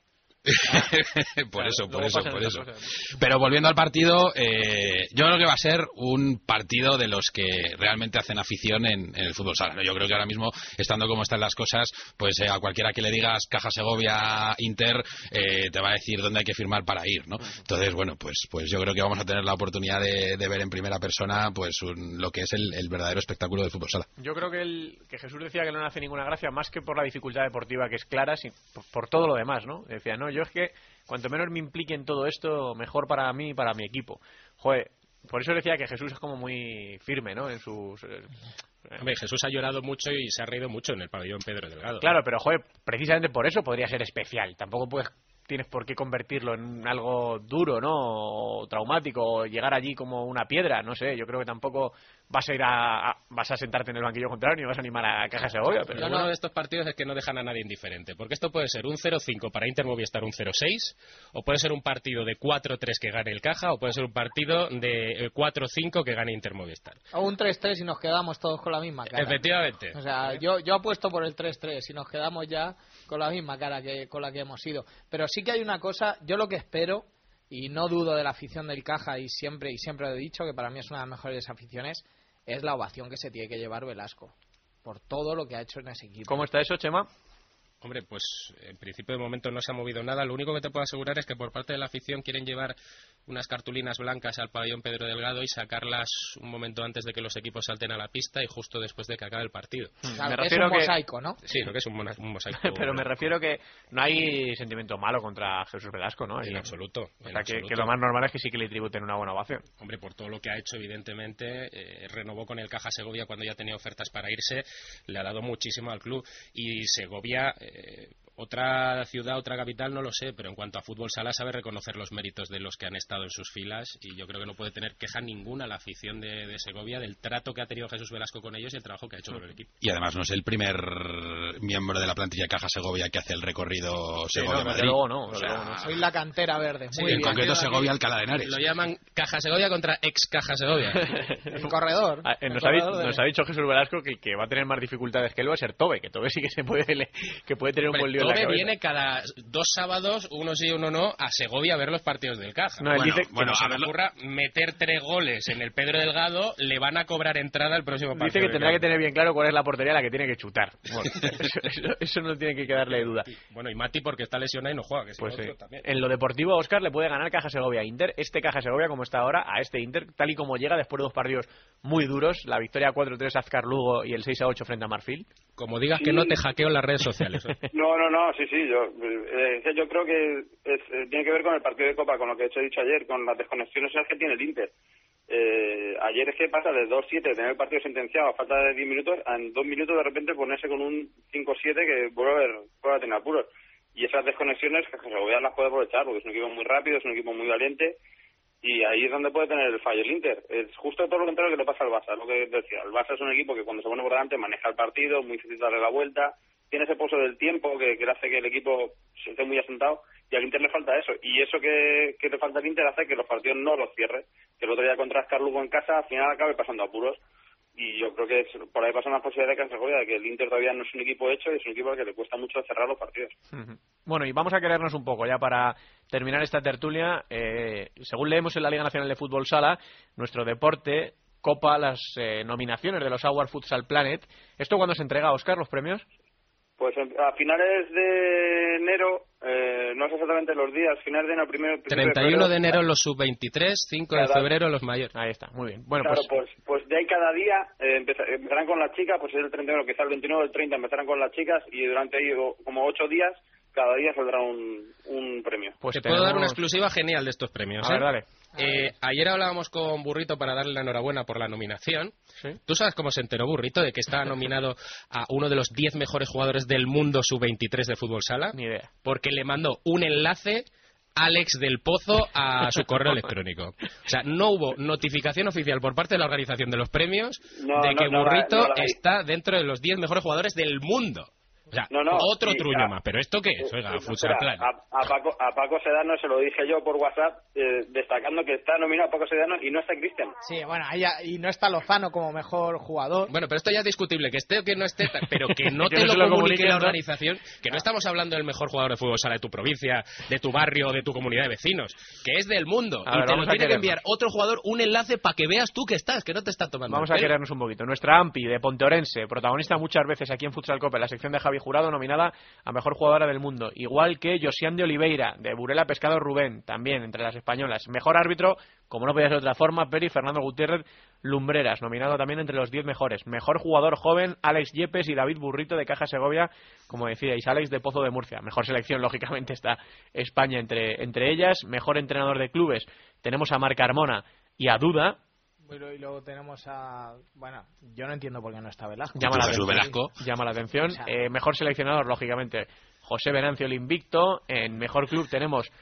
Por eso. Pero volviendo al partido, yo creo que va a ser un partido de los que realmente hacen afición en el fútbol sala. Yo creo que ahora mismo, estando como están las cosas, pues a cualquiera que le digas Caja Segovia, Inter, te va a decir dónde hay que firmar para ir, ¿no? Entonces, bueno, pues yo creo que vamos a tener la oportunidad de ver en primera persona pues lo que es el verdadero espectáculo del fútbol sala. Yo creo que Jesús decía que no le hace ninguna gracia, más que por la dificultad deportiva que es clara, por todo lo demás, ¿no? Decía, no, yo es que cuanto menos me implique en todo esto, mejor para mí y para mi equipo. Joder, por eso decía que Jesús es como muy firme, ¿no? En sus... Hombre, Jesús ha llorado mucho y se ha reído mucho en el pabellón Pedro Delgado. Claro, pero joder, precisamente por eso podría ser especial. Tampoco tienes por qué convertirlo en algo duro, ¿no? O traumático, o llegar allí como una piedra, no sé. Yo creo que tampoco vas a sentarte en el banquillo contrario ni vas a animar a Caja Segovia. Pero Lo bueno de estos partidos es que no dejan a nadie indiferente, porque esto puede ser un 0-5 para Inter Movistar, un 0-6, o puede ser un partido de 4-3 que gane el Caja, o puede ser un partido de 4-5 que gane Inter Movistar. O un 3-3 y nos quedamos todos con la misma cara. Efectivamente. O sea, yo apuesto por el 3-3 y nos quedamos ya con la misma cara que con la que hemos ido. Pero sí que hay una cosa, yo lo que espero, y no dudo de la afición del Caja, y siempre lo he dicho, que para mí es una de las mejores aficiones, es la ovación que se tiene que llevar Velasco, por todo lo que ha hecho en ese equipo. ¿Cómo está eso, Chema? Hombre, pues en principio de momento no se ha movido nada. Lo único que te puedo asegurar es que por parte de la afición quieren llevar unas cartulinas blancas al pabellón Pedro Delgado y sacarlas un momento antes de que los equipos salten a la pista y justo después de que acabe el partido. Claro, me refiero es un mosaico, ¿no? Sí, lo que es un mosaico. Pero me refiero que no hay sentimiento malo contra Jesús Velasco, ¿no? En absoluto. O sea, que lo más normal es que sí que le tributen una buena ovación. Hombre, por todo lo que ha hecho, evidentemente, renovó con el Caja Segovia cuando ya tenía ofertas para irse, le ha dado muchísimo al club. Y Segovia... otra ciudad, otra capital, no lo sé, pero en cuanto a fútbol sala sabe reconocer los méritos de los que han estado en sus filas y yo creo que no puede tener queja ninguna la afición de Segovia del trato que ha tenido Jesús Velasco con ellos y el trabajo que ha hecho con el equipo. Y además no es el primer miembro de la plantilla de Caja Segovia que hace el recorrido Segovia-Madrid. Luego no, o sea, soy la cantera verde. Sí, en concreto Segovia-Alcalá de Henares. Lo llaman Caja Segovia contra ex Caja Segovia. El corredor. Nos ha dicho Jesús Velasco que va a tener más dificultades que él va a ser Tobe, que Tobe sí que puede tener un buen lío en la cabeza. Tobe viene cada 2 sábados, uno sí uno no, a Segovia a ver los partidos del Caja. No, él dice que no se me ocurra meter 3 goles en el Pedro Delgado, le van a cobrar entrada el próximo partido. Dice que tendrá que tener bien claro cuál es la portería a la que tiene que chutar. Bueno, eso no tiene que quedarle duda. Bueno, y Mati porque está lesionado y no juega, que pues otro también. En lo deportivo, Óscar le puede ganar Caja Segovia a Inter. Este Caja Segovia, como está ahora, a este Inter, tal y como llega después de 2 partidos muy duros, la victoria 4-3 a Azcar Lugo y el 6-8 frente a Marfil. Como digas que no te hackeo en las redes sociales. No, sí, yo creo que tiene que ver con el partido de Copa, con lo que he dicho ayer, con las desconexiones que tiene el Inter. Ayer es que pasa de 2-7 de tener el partido sentenciado a falta de 10 minutos a en 2 minutos de repente ponerse con un 5-7 que vuelve a tener apuros. Y esas desconexiones que Segovia las puede aprovechar porque es un equipo muy rápido, es un equipo muy valiente y ahí es donde puede tener el fallo el Inter. Es justo todo lo contrario que le pasa al Barça, lo que decía. El Barça es un equipo que cuando se pone por delante maneja el partido, muy difícil darle la vuelta, tiene ese pozo del tiempo que hace que el equipo se esté muy asentado y al Inter le falta eso. Y eso que le falta al Inter hace que los partidos no los cierre. Que el otro día contra Azcar Lugo en casa al final acabe pasando apuros. Y yo creo que por ahí pasan las posibilidades de Segovia de que el Inter todavía no es un equipo hecho y es un equipo al que le cuesta mucho cerrar los partidos. Bueno, y vamos a querernos un poco ya para terminar esta tertulia. Según leemos en la Liga Nacional de Fútbol Sala, nuestro deporte copa las nominaciones de los Award Futsal Planet. ¿Esto cuándo se entrega, Óscar, los premios? Pues a finales de enero, no sé exactamente los días, finales de enero, primero 31 de enero los sub-23, 5 de febrero los mayores. Ahí está, muy bien. Bueno, claro, pues de ahí cada día empezarán con las chicas, pues es el 31, quizás el 29 o el 30 empezarán con las chicas y durante ahí como 8 días, cada día saldrá un premio. Pues te puedo dar una exclusiva genial de estos premios. A ver, dale. Ayer hablábamos con Burrito para darle la enhorabuena por la nominación. ¿Sí? ¿Tú sabes cómo se enteró Burrito de que estaba nominado a uno de los 10 mejores jugadores del mundo sub-23 de fútbol sala? Ni idea. Porque le mandó un enlace Alex del Pozo a su correo electrónico. O sea, no hubo notificación oficial por parte de la organización de los premios de que Burrito está dentro de los 10 mejores jugadores del mundo. O sea, otro truño más. ¿Pero esto qué es? Oiga, Futsal Plan. A Paco Sedano se lo dije yo por WhatsApp, destacando que está nominado Paco Sedano y no está Cristian. Sí, bueno, y no está Lozano como mejor jugador. Bueno, pero esto ya es discutible, que esté o que no esté, pero que no te lo comunique la organización, que no estamos hablando del mejor jugador de fútbol sala de tu provincia, de tu barrio, de tu comunidad de vecinos, que es del mundo. Y te lo tiene que enviar otro jugador un enlace para que veas tú que estás, que no te está tomando. Vamos a querernos un poquito. Nuestra AMPI de Ponteorense, protagonista muchas veces aquí en Futsal Copa, en la sección de Javi Jurado, nominada a mejor jugadora del mundo, igual que Josiane de Oliveira, de Burela Pescado Rubén, también entre las españolas. Mejor árbitro, como no podía ser de otra forma, Peri Fernando Gutiérrez Lumbreras, nominado también entre los 10 mejores. Mejor jugador joven, Alex Yepes y David Burrito de Caja Segovia, como decíais, Alex de Pozo de Murcia. Mejor selección, lógicamente, está España entre ellas. Mejor entrenador de clubes, tenemos a Marc Carmona y a Duda. Y luego tenemos a... Bueno, yo no entiendo por qué no está Velasco. Llama la atención. Mejor seleccionador, lógicamente, José Venancio, el invicto. En mejor club tenemos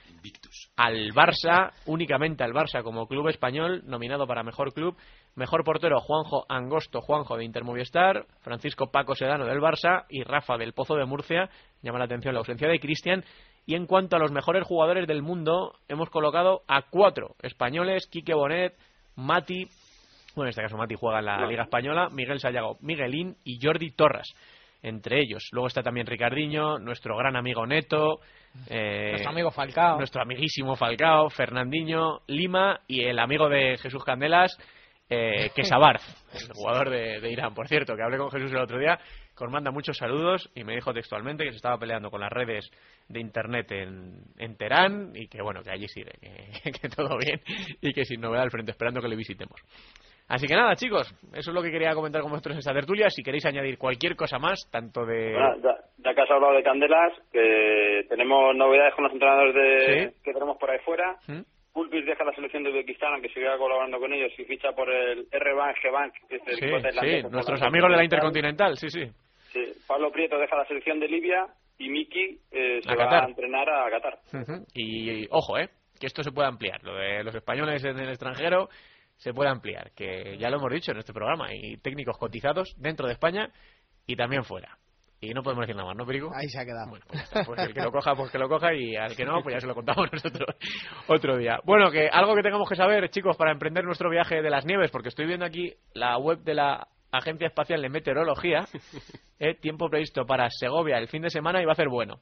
al Barça, únicamente al Barça como club español, nominado para mejor club. Mejor portero, Juanjo Angosto, Juanjo de Intermovistar, Francisco Paco Sedano del Barça y Rafa del Pozo de Murcia. Llama la atención la ausencia de Cristian. Y en cuanto a los mejores jugadores del mundo, hemos colocado a 4 españoles: Quique Bonet, Mati, bueno, en este caso Mati juega en la Liga Española, Miguel Sayago, Miguelín y Jordi Torres, entre ellos. Luego está también Ricardinho, nuestro gran amigo Neto, nuestro amigo Falcao, nuestro amiguísimo Falcao, Fernandinho, Lima y el amigo de Jesús Candelas, Quesabarz, el jugador de Irán. Por cierto, que hablé con Jesús el otro día, que os manda muchos saludos y me dijo textualmente que se estaba peleando con las redes de internet en Teherán y que bueno, que allí sigue, que todo bien y que sin novedad al frente, esperando que le visitemos. Así que nada, chicos, eso es lo que quería comentar con vosotros en esta tertulia. Si queréis añadir cualquier cosa más, tanto de... Bueno, ya que has hablado de Candelas, que tenemos novedades con los entrenadores que tenemos por ahí fuera. Pulpis deja la selección de Uzbekistán, aunque siga colaborando con ellos, y ficha por el R-Bank, G-Bank, que es el equipo tailandés. Nuestros amigos de la Intercontinental, sí. Pablo Prieto deja la selección de Libia y Miki se va a entrenar a Qatar. Y ojo, que esto se puede ampliar. Lo de los españoles en el extranjero se puede ampliar, que ya lo hemos dicho en este programa, hay técnicos cotizados dentro de España y también fuera. Y no podemos decir nada más, ¿no, Perico? Ahí se ha quedado. Bueno, pues, pues el que lo coja, pues que lo coja, y al que no, pues ya se lo contamos nosotros otro día. Bueno, que algo que tengamos que saber, chicos, para emprender nuestro viaje de las nieves, porque estoy viendo aquí la web de la Agencia Espacial de Meteorología, tiempo previsto para Segovia el fin de semana y va a ser bueno.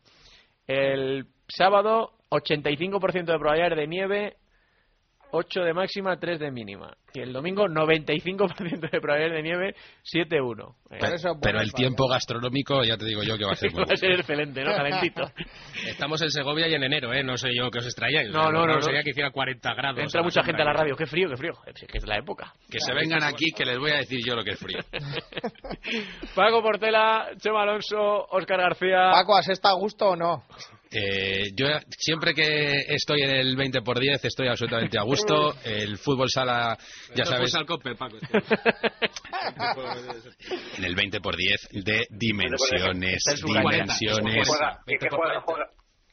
El sábado, 85% de probabilidad de nieve, 8 de máxima, 3 de mínima. Y el domingo, 95% de probabilidad de nieve, 7-1. Pero el tiempo gastronómico, ya te digo yo que va a ser muy bueno. Va a ser excelente, ¿no? Calentito. Estamos en Segovia y en enero, No sé yo que os extrañáis. No. Sería que hiciera 40 grados. Entra mucha gente a la radio. Qué frío. Es que es la época. Que se vengan aquí, que les voy a decir yo lo que es frío. Paco Portela, Chema Alonso, Óscar García. Paco, ¿has estado a gusto o no? Yo siempre que estoy en el 20x10 estoy absolutamente a gusto. El fútbol sala, ya sabes. Paco. En el 20x10 de dimensiones. Juega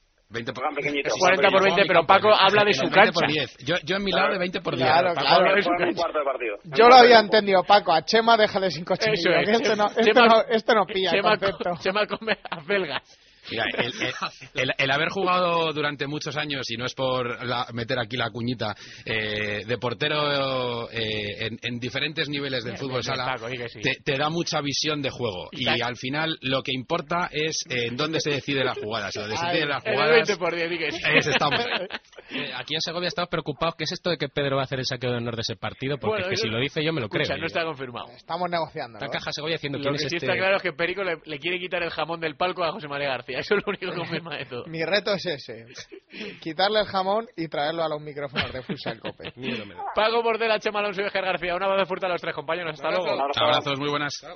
40x20, pero Paco habla de su cancha. Yo en mi lado de 20x10. Claro. Un cuarto de partido. Yo lo había entendido, Paco. A Chema déjale sin cochinillo. Esto no pilla el concepto. Chema come acelgas. Mira, el haber jugado durante muchos años, y no es por meter aquí la cuñita, de portero en diferentes niveles del fútbol sala, te da mucha visión de juego. Y al final lo que importa es en dónde se decide la jugada. Si donde se decide las jugadas, estamos. Aquí en Segovia estamos preocupados. ¿Qué es esto de que Pedro va a hacer el saqueo de honor de ese partido? Porque es que si lo dice yo me lo creo. No está confirmado. Estamos negociando. Está Caja Segovia diciendo lo quién que es sí este. Está claro es que Perico le quiere quitar el jamón del palco a José María García. Eso es lo único que confirma de todo. Mi reto es ese: quitarle el jamón y traerlo a los micrófonos de Futsal Cope. Paco Portela, Chema Alonso y Óscar García. Un abrazo fuerte a los tres compañeros. Hasta luego. Abrazos, muy buenas. Chao.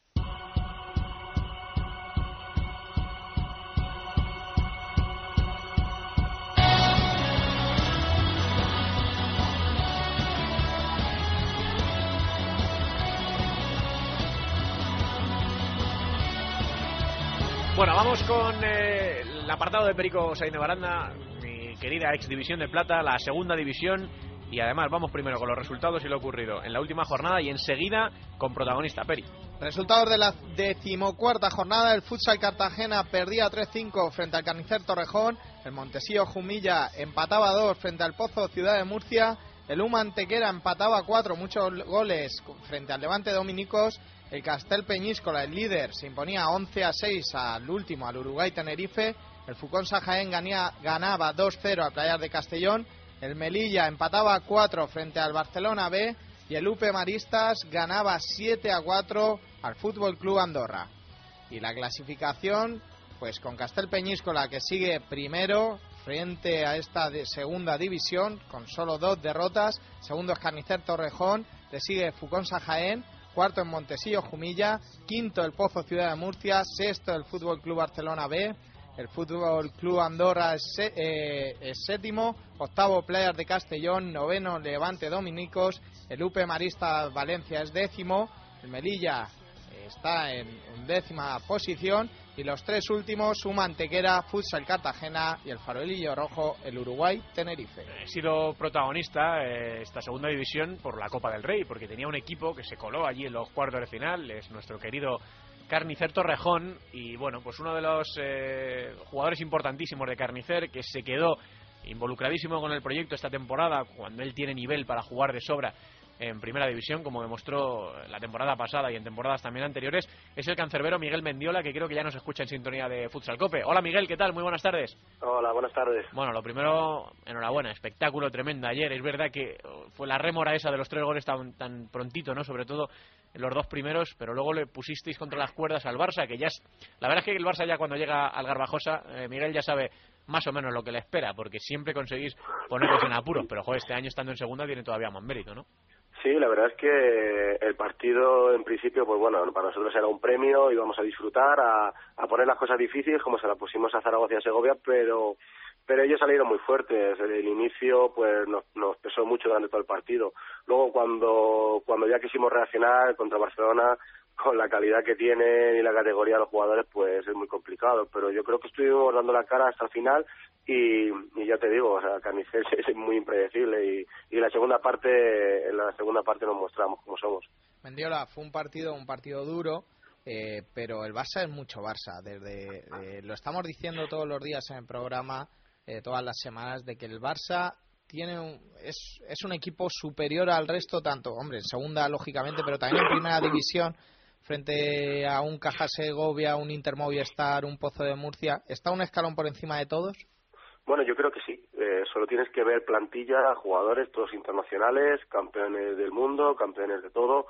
Bueno, vamos con el apartado de Perico Sainz Baranda, mi querida ex división de plata, la segunda división, y además vamos primero con los resultados y lo ocurrido en la última jornada y enseguida con protagonista Peri. Resultados de la 14ª jornada: el Futsal Cartagena perdía 3-5 frente al Canicer Torrejón, el Montesío Jumilla empataba 2 frente al Pozo Ciudad de Murcia, el UMA Antequera empataba 4, muchos goles frente al Levante Dominicos. El Castel Peñíscola, el líder, se imponía 11-6 al último, al Uruguay Tenerife. El Fuconsa Jaén ganaba 2-0 al Playas de Castellón. El Melilla empataba 4 frente al Barcelona B. Y el UP Maristas ganaba 7-4 al Fútbol Club Andorra. Y la clasificación, pues con Castel Peñíscola, que sigue primero frente a esta segunda división con solo 2 derrotas. Segundo es Canicer Torrejón, le sigue Fuconsa Jaén. Cuarto en Montesío Jumilla, quinto el Pozo Ciudad de Murcia, sexto el Fútbol Club Barcelona B El Fútbol Club Andorra es séptimo, octavo Playas de Castellón, noveno Levante Dominicos, el UP Marista Valencia es décimo, el Melilla está en 11ª posición y los tres últimos Suma Antequera, Futsal Cartagena y el Farolillo Rojo, el Uruguay Tenerife. He sido protagonista esta segunda división por la Copa del Rey, porque tenía un equipo que se coló allí en los cuartos de final, es nuestro querido Carnicer Torrejón, y bueno, pues uno de los jugadores importantísimos de Carnicer, que se quedó involucradísimo con el proyecto esta temporada, cuando él tiene nivel para jugar de sobra en primera división, como demostró la temporada pasada y en temporadas también anteriores, es el cancerbero Miguel Mendiola, que creo que ya nos escucha en sintonía de Futsal Cope. Hola Miguel, ¿qué tal? Muy buenas tardes. Hola, buenas tardes. Bueno, lo primero, enhorabuena, espectáculo tremendo ayer. Es verdad que fue la rémora esa de los 3 goles tan prontito, ¿no? Sobre todo en los 2 primeros, pero luego le pusisteis contra las cuerdas al Barça, que ya es... La verdad es que el Barça ya cuando llega al Garbajosa, Miguel ya sabe más o menos lo que le espera, porque siempre conseguís ponerlos en apuros, pero joder, este año estando en segunda tiene todavía más mérito, ¿no? Sí, la verdad es que el partido en principio, pues bueno, para nosotros era un premio, íbamos a disfrutar, a poner las cosas difíciles como se las pusimos a Zaragoza y a Segovia, pero ellos salieron muy fuertes. Desde el inicio pues nos pesó mucho durante todo el partido. Luego cuando ya quisimos reaccionar contra Barcelona, con la calidad que tienen y la categoría de los jugadores, pues es muy complicado, pero yo creo que estuvimos dando la cara hasta el final y ya te digo, o sea, Carnicer es muy impredecible y en la segunda parte nos mostramos como somos. Mendiola, fue un partido duro, pero el Barça es mucho Barça. Lo estamos diciendo todos los días en el programa, todas las semanas, de que el Barça es un equipo superior al resto, tanto, hombre, en segunda lógicamente, pero también en primera división, frente a un Caja Segovia, un Inter Movistar, un Pozo de Murcia. ¿Está un escalón por encima de todos? Bueno, yo creo que sí. Solo tienes que ver plantilla, jugadores, todos internacionales, campeones del mundo, campeones de todo.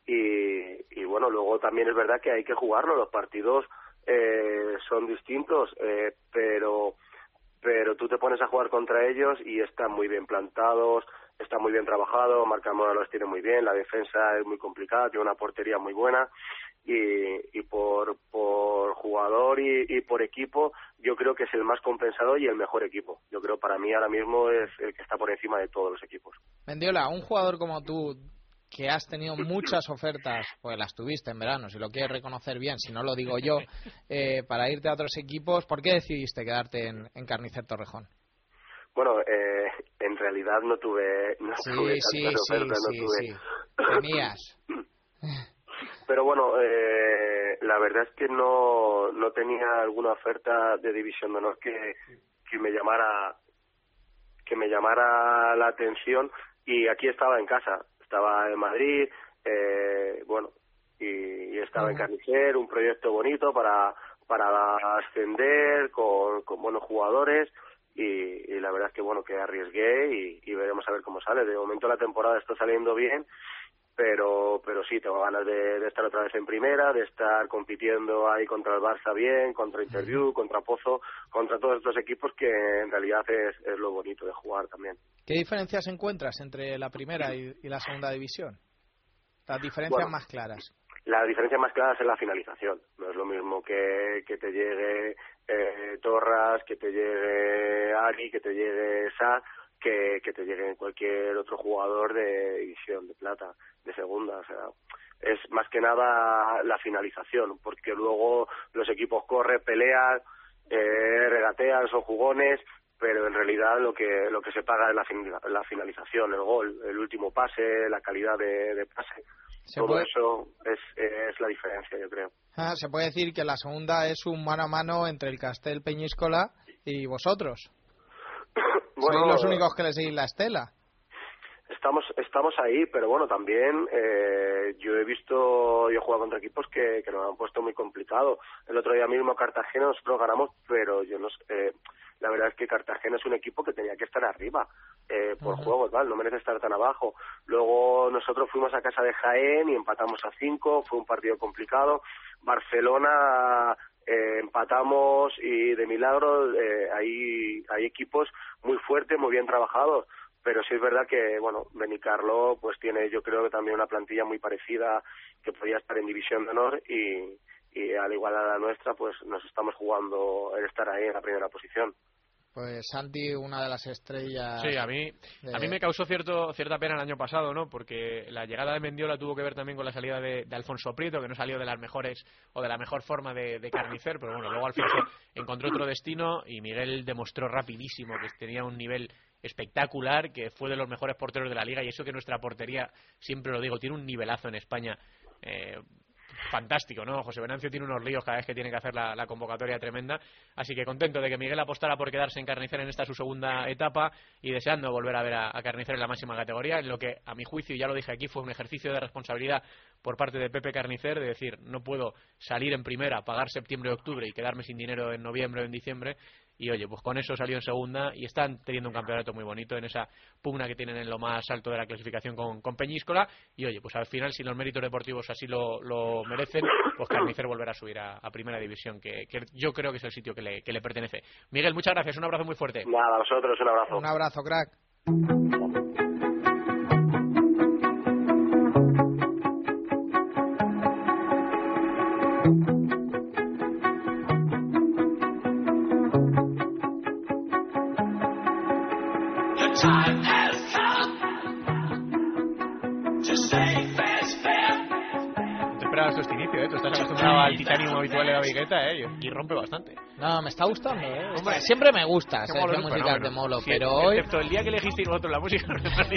Y bueno, luego también es verdad que hay que jugarlo. Los partidos son distintos, pero tú te pones a jugar contra ellos y están muy bien plantados, están muy bien trabajados. Marc Mora los tiene muy bien, la defensa es muy complicada, tiene una portería muy buena. Y por jugador y por equipo yo creo que es el más compensado y el mejor equipo. Yo creo para mí ahora mismo es el que está por encima de todos los equipos. Mendiola, un jugador como tú, que has tenido muchas ofertas, pues las tuviste en verano, si lo quieres reconocer bien, si no lo digo yo, para irte a otros equipos, ¿por qué decidiste quedarte en Carnicer Torrejón? Bueno, en realidad no tuve tantas ofertas. Sí. Tenías. Pero bueno, la verdad es que no tenía alguna oferta de División de Honor que me llamara la atención, y aquí estaba en casa, estaba en Madrid, y estaba en Carnicer, un proyecto bonito para ascender con buenos jugadores, y la verdad es que bueno, que arriesgué y veremos a ver cómo sale. De momento la temporada está saliendo bien, pero sí, tengo ganas de estar otra vez en primera, de estar compitiendo ahí contra el Barça bien, contra Interview, contra Pozo, contra todos estos equipos, que en realidad es lo bonito de jugar también. ¿Qué diferencias encuentras entre la primera y la segunda división? Las diferencias más claras. La diferencia más clara es en la finalización. No es lo mismo que te llegue Torras, que te llegue Ari, que te llegue Sa, que te llegue cualquier otro jugador de división, de plata, de segunda. O sea, es más que nada la finalización, porque luego los equipos corren, pelean, regatean, son jugones, pero en realidad lo que se paga es la finalización, el gol, el último pase, la calidad de pase. Todo eso es la diferencia, yo creo. Se puede decir que la segunda es un mano a mano entre el Castel Peñíscola y vosotros. Bueno, sois los únicos que le seguís la estela. Estamos ahí, pero bueno, también yo he jugado contra equipos que nos han puesto muy complicado. El otro día mismo Cartagena nosotros ganamos, pero la verdad es que Cartagena es un equipo que tenía que estar arriba por juego, tal, no merece estar tan abajo. Luego nosotros fuimos a casa de Jaén y empatamos a 5, fue un partido complicado. Barcelona empatamos y de milagro hay equipos muy fuertes, muy bien trabajados. Pero sí es verdad que, bueno, Benicarló pues tiene, yo creo que también una plantilla muy parecida, que podía estar en División de Honor, y y al igual a la nuestra, pues nos estamos jugando el estar ahí en la primera posición. Pues Santi, una de las estrellas. Sí, a mí me causó cierta pena el año pasado, ¿no? Porque la llegada de Mendiola tuvo que ver también con la salida de Alfonso Prieto, que no salió de las mejores o de la mejor forma de Carnicer, pero bueno, luego Alfonso encontró otro destino y Miguel demostró rapidísimo que tenía un nivel espectacular, que fue de los mejores porteros de la liga, y eso que nuestra portería, siempre lo digo, tiene un nivelazo en España. Fantástico, ¿no? José Venancio tiene unos líos cada vez que tiene que hacer la convocatoria tremenda, así que contento de que Miguel apostara por quedarse en Carnicer en esta su segunda etapa y deseando volver a ver a Carnicer en la máxima categoría, en lo que a mi juicio, y ya lo dije aquí, fue un ejercicio de responsabilidad por parte de Pepe Carnicer, de decir, no puedo salir en primera, pagar septiembre y octubre y quedarme sin dinero en noviembre o en diciembre. Y oye, pues con eso salió en segunda y están teniendo un campeonato muy bonito en esa pugna que tienen en lo más alto de la clasificación con Peñíscola. Y oye, pues al final, si los méritos deportivos así lo merecen, pues Carnicer volverá a subir a primera división, que yo creo que es el sitio que le pertenece. Miguel, muchas gracias, un abrazo muy fuerte. Nada, a vosotros, un abrazo. Un abrazo, crack. Este inicio, tú estás acostumbrado al titanium habitual de la Vigueta, y rompe bastante. No, me está gustando, Hombre, siempre me gusta hacer música de Molo, sí, pero hoy... excepto el día que elegisteis vosotros la música,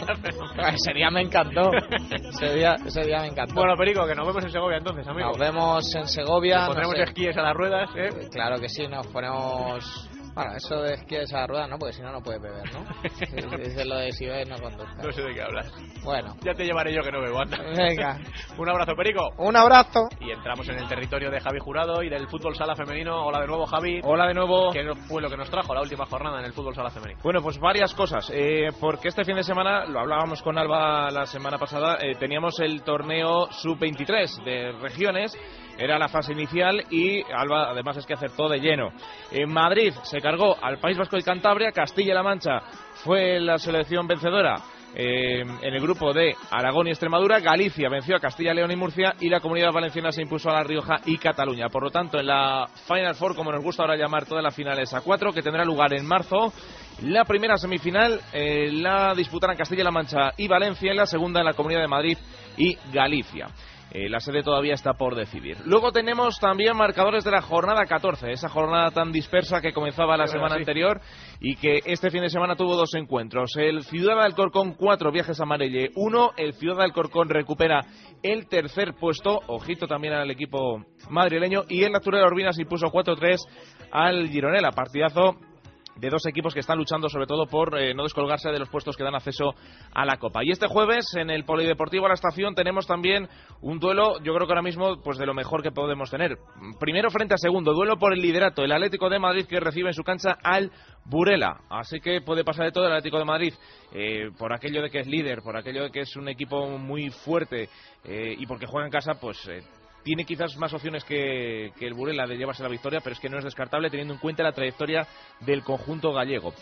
ese día me encantó. Ese día me encantó. Bueno, Perico, que nos vemos en Segovia entonces, amigo. Nos vemos en Segovia. Nos pondremos esquíes a las ruedas, Claro que sí, nos ponemos... Bueno, eso de esquíes a la rueda no, porque si no, no puedes beber, ¿no? Es lo de si bebes no conduzcas. No sé de qué hablas. Bueno. Ya te llevaré yo que no bebo, anda. Venga. Un abrazo, Perico. Un abrazo. Y entramos en el territorio de Javi Jurado y del fútbol sala femenino. Hola de nuevo, Javi. Hola de nuevo. ¿Qué fue lo que nos trajo la última jornada en el fútbol sala femenino? Bueno, pues varias cosas. Porque este fin de semana, lo hablábamos con Alba la semana pasada, teníamos el torneo sub-23 de regiones. Era la fase inicial y Alba además es que acertó de lleno. En Madrid se cargó al País Vasco y Cantabria. Castilla-La Mancha fue la selección vencedora en el grupo de Aragón y Extremadura. Galicia venció a Castilla, León y Murcia, y la Comunidad Valenciana se impuso a La Rioja y Cataluña. Por lo tanto, en la Final Four, como nos gusta ahora llamar todas las finales a 4, que tendrá lugar en marzo, la primera semifinal la disputarán Castilla-La Mancha y Valencia, y la segunda en la Comunidad de Madrid y Galicia. La sede todavía está por decidir. Luego tenemos también marcadores de la jornada 14, esa jornada tan dispersa que comenzaba la semana anterior y que este fin de semana tuvo dos encuentros. El Ciudad de Alcorcón 4, Viajes a Marelle 1. El Ciudad de Alcorcón recupera el tercer puesto, ojito también al equipo madrileño, y el Natural Urbina se impuso 4-3 al Gironella. Partidazo de dos equipos que están luchando sobre todo por no descolgarse de los puestos que dan acceso a la Copa. Y este jueves en el Polideportivo La Estación tenemos también un duelo, yo creo que ahora mismo pues de lo mejor que podemos tener. Primero frente a segundo, duelo por el liderato, el Atlético de Madrid que recibe en su cancha al Burela. Así que puede pasar de todo el Atlético de Madrid, por aquello de que es líder, por aquello de que es un equipo muy fuerte y porque juega en casa, pues... tiene quizás más opciones que el Burela de llevarse la victoria, pero es que no es descartable teniendo en cuenta la trayectoria del conjunto gallego.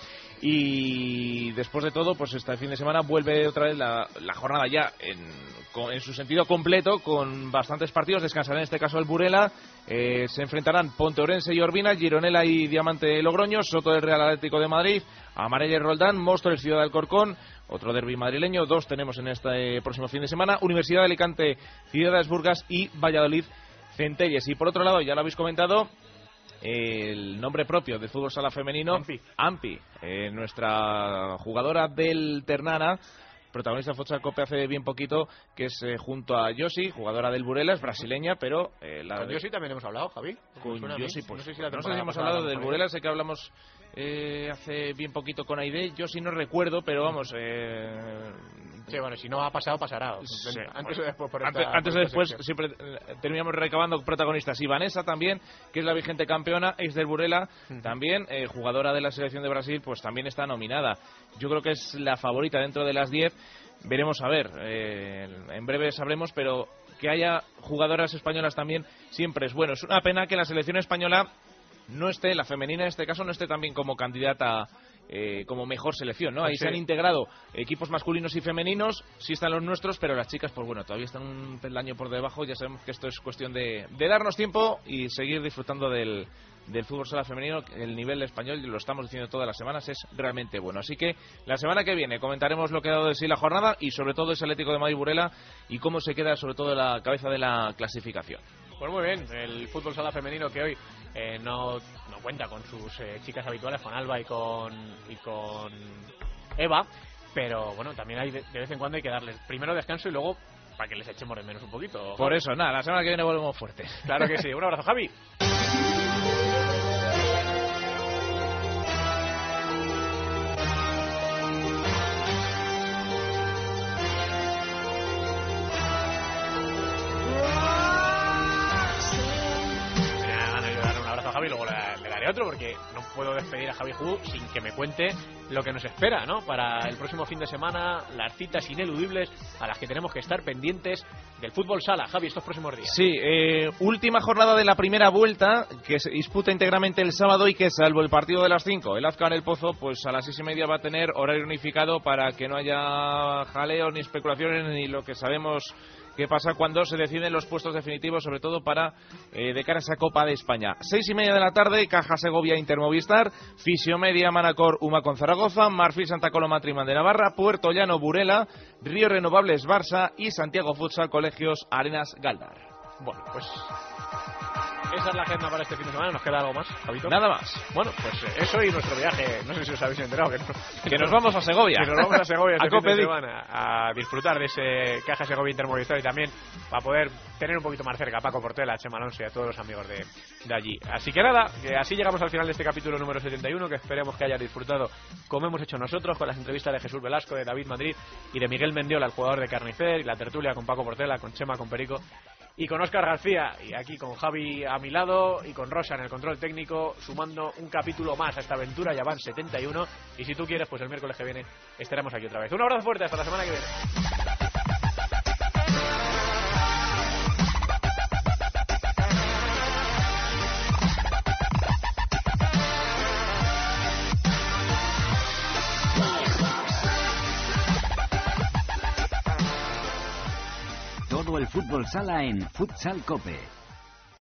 Y después de todo, pues este fin de semana vuelve otra vez la jornada ya en su sentido completo, con bastantes partidos. Descansará en este caso el Burela. Se enfrentarán Ponte Orense y Orbina, Gironella y Diamante Logroño, Soto del Real Atlético de Madrid, Amarella y Roldán, Móstoles Ciudad de Alcorcón. Otro derbi madrileño, dos tenemos en este próximo fin de semana, Universidad de Alicante, Ciudades Burgas y Valladolid Centelles. Y por otro lado, ya lo habéis comentado, el nombre propio de fútbol sala femenino, Ampi, nuestra jugadora del Ternana, protagonista de Futsal Cope hace bien poquito, que es junto a Yoshi, jugadora del Burela, es brasileña, pero... con Yoshi también hemos hablado, Javi. Con Yoshi, pues no sé si hemos hablado del Burela, sé que hablamos hace bien poquito con Aide. Yoshi no recuerdo, pero vamos... Sí, bueno, si no ha pasado, pasará. Sí, antes o después. Antes o después siempre terminamos recabando protagonistas. Y Vanessa también, que es la vigente campeona, ex del Burela, también jugadora de la selección de Brasil, pues también está nominada. Yo creo que es la favorita dentro de las 10. Veremos a ver, en breve sabremos, pero que haya jugadoras españolas también siempre es bueno. Es una pena que la selección española no esté, la femenina en este caso, no esté también como candidata como mejor selección, ¿no? Pues ahí sí. se han integrado equipos masculinos y femeninos, sí están los nuestros, pero las chicas, pues bueno, todavía están un peldaño por debajo. Ya sabemos que esto es cuestión de darnos tiempo y seguir disfrutando del fútbol sala femenino. El nivel español, lo estamos diciendo todas las semanas, es realmente bueno. Así que la semana que viene comentaremos lo que ha dado de sí la jornada y sobre todo ese Atlético de Madrid Burela y cómo se queda sobre todo la cabeza de la clasificación. Pues muy bien, el fútbol sala femenino que hoy no cuenta con sus chicas habituales, con Alba y con Eva, pero bueno, también hay de vez en cuando hay que darles primero descanso y luego para que les echemos de menos un poquito. Por eso, nada, la semana que viene volvemos fuertes. Claro que sí. Un abrazo, Javi. Y luego le daré otro porque no puedo despedir a Javi Ju sin que me cuente lo que nos espera, ¿no? Para el próximo fin de semana, las citas ineludibles a las que tenemos que estar pendientes del fútbol sala. Javi, estos próximos días. Sí, última jornada de la primera vuelta que se disputa íntegramente el sábado y que salvo el partido de las 5, el Azcar El Pozo, pues a las 6:30 va a tener horario unificado para que no haya jaleos ni especulaciones ni lo que sabemos qué pasa cuando se deciden los puestos definitivos, sobre todo para de cara a esa Copa de España. 6:30 de la tarde, Caja Segovia Intermovistar, Fisiomedia Manacor UMA con Zaragoza, Marfil Santa Coloma Triman de Navarra, Puerto Llano Burela, Río Renovables Barça y Santiago Futsal Colegios Arenas Galdar. Bueno, pues esa es la agenda para este fin de semana. ¿Nos queda algo más, Javito? Nada más. Bueno, pues eso y nuestro viaje. No sé si os habéis enterado que nos vamos a Segovia. Que nos vamos a Segovia este fin de Copedic. semana a disfrutar de ese Caja Segovia Intermovistar y también para poder tener un poquito más cerca a Paco Portela, a Chema Alonso y a todos los amigos de allí. Así que nada, que así llegamos al final de este capítulo número 71, que esperemos que hayas disfrutado como hemos hecho nosotros, con las entrevistas de Jesús Velasco, de David Madrid y de Miguel Mendiola, el jugador de Carnicer, y la tertulia con Paco Portela, con Chema, con Perico y con Óscar García, y aquí con Javi a mi lado y con Rosa en el control técnico, sumando un capítulo más a esta aventura. Ya van 71 y si tú quieres, pues el miércoles que viene estaremos aquí otra vez. Un abrazo fuerte, hasta la semana que viene. Todo el fútbol sala en Futsal Cope.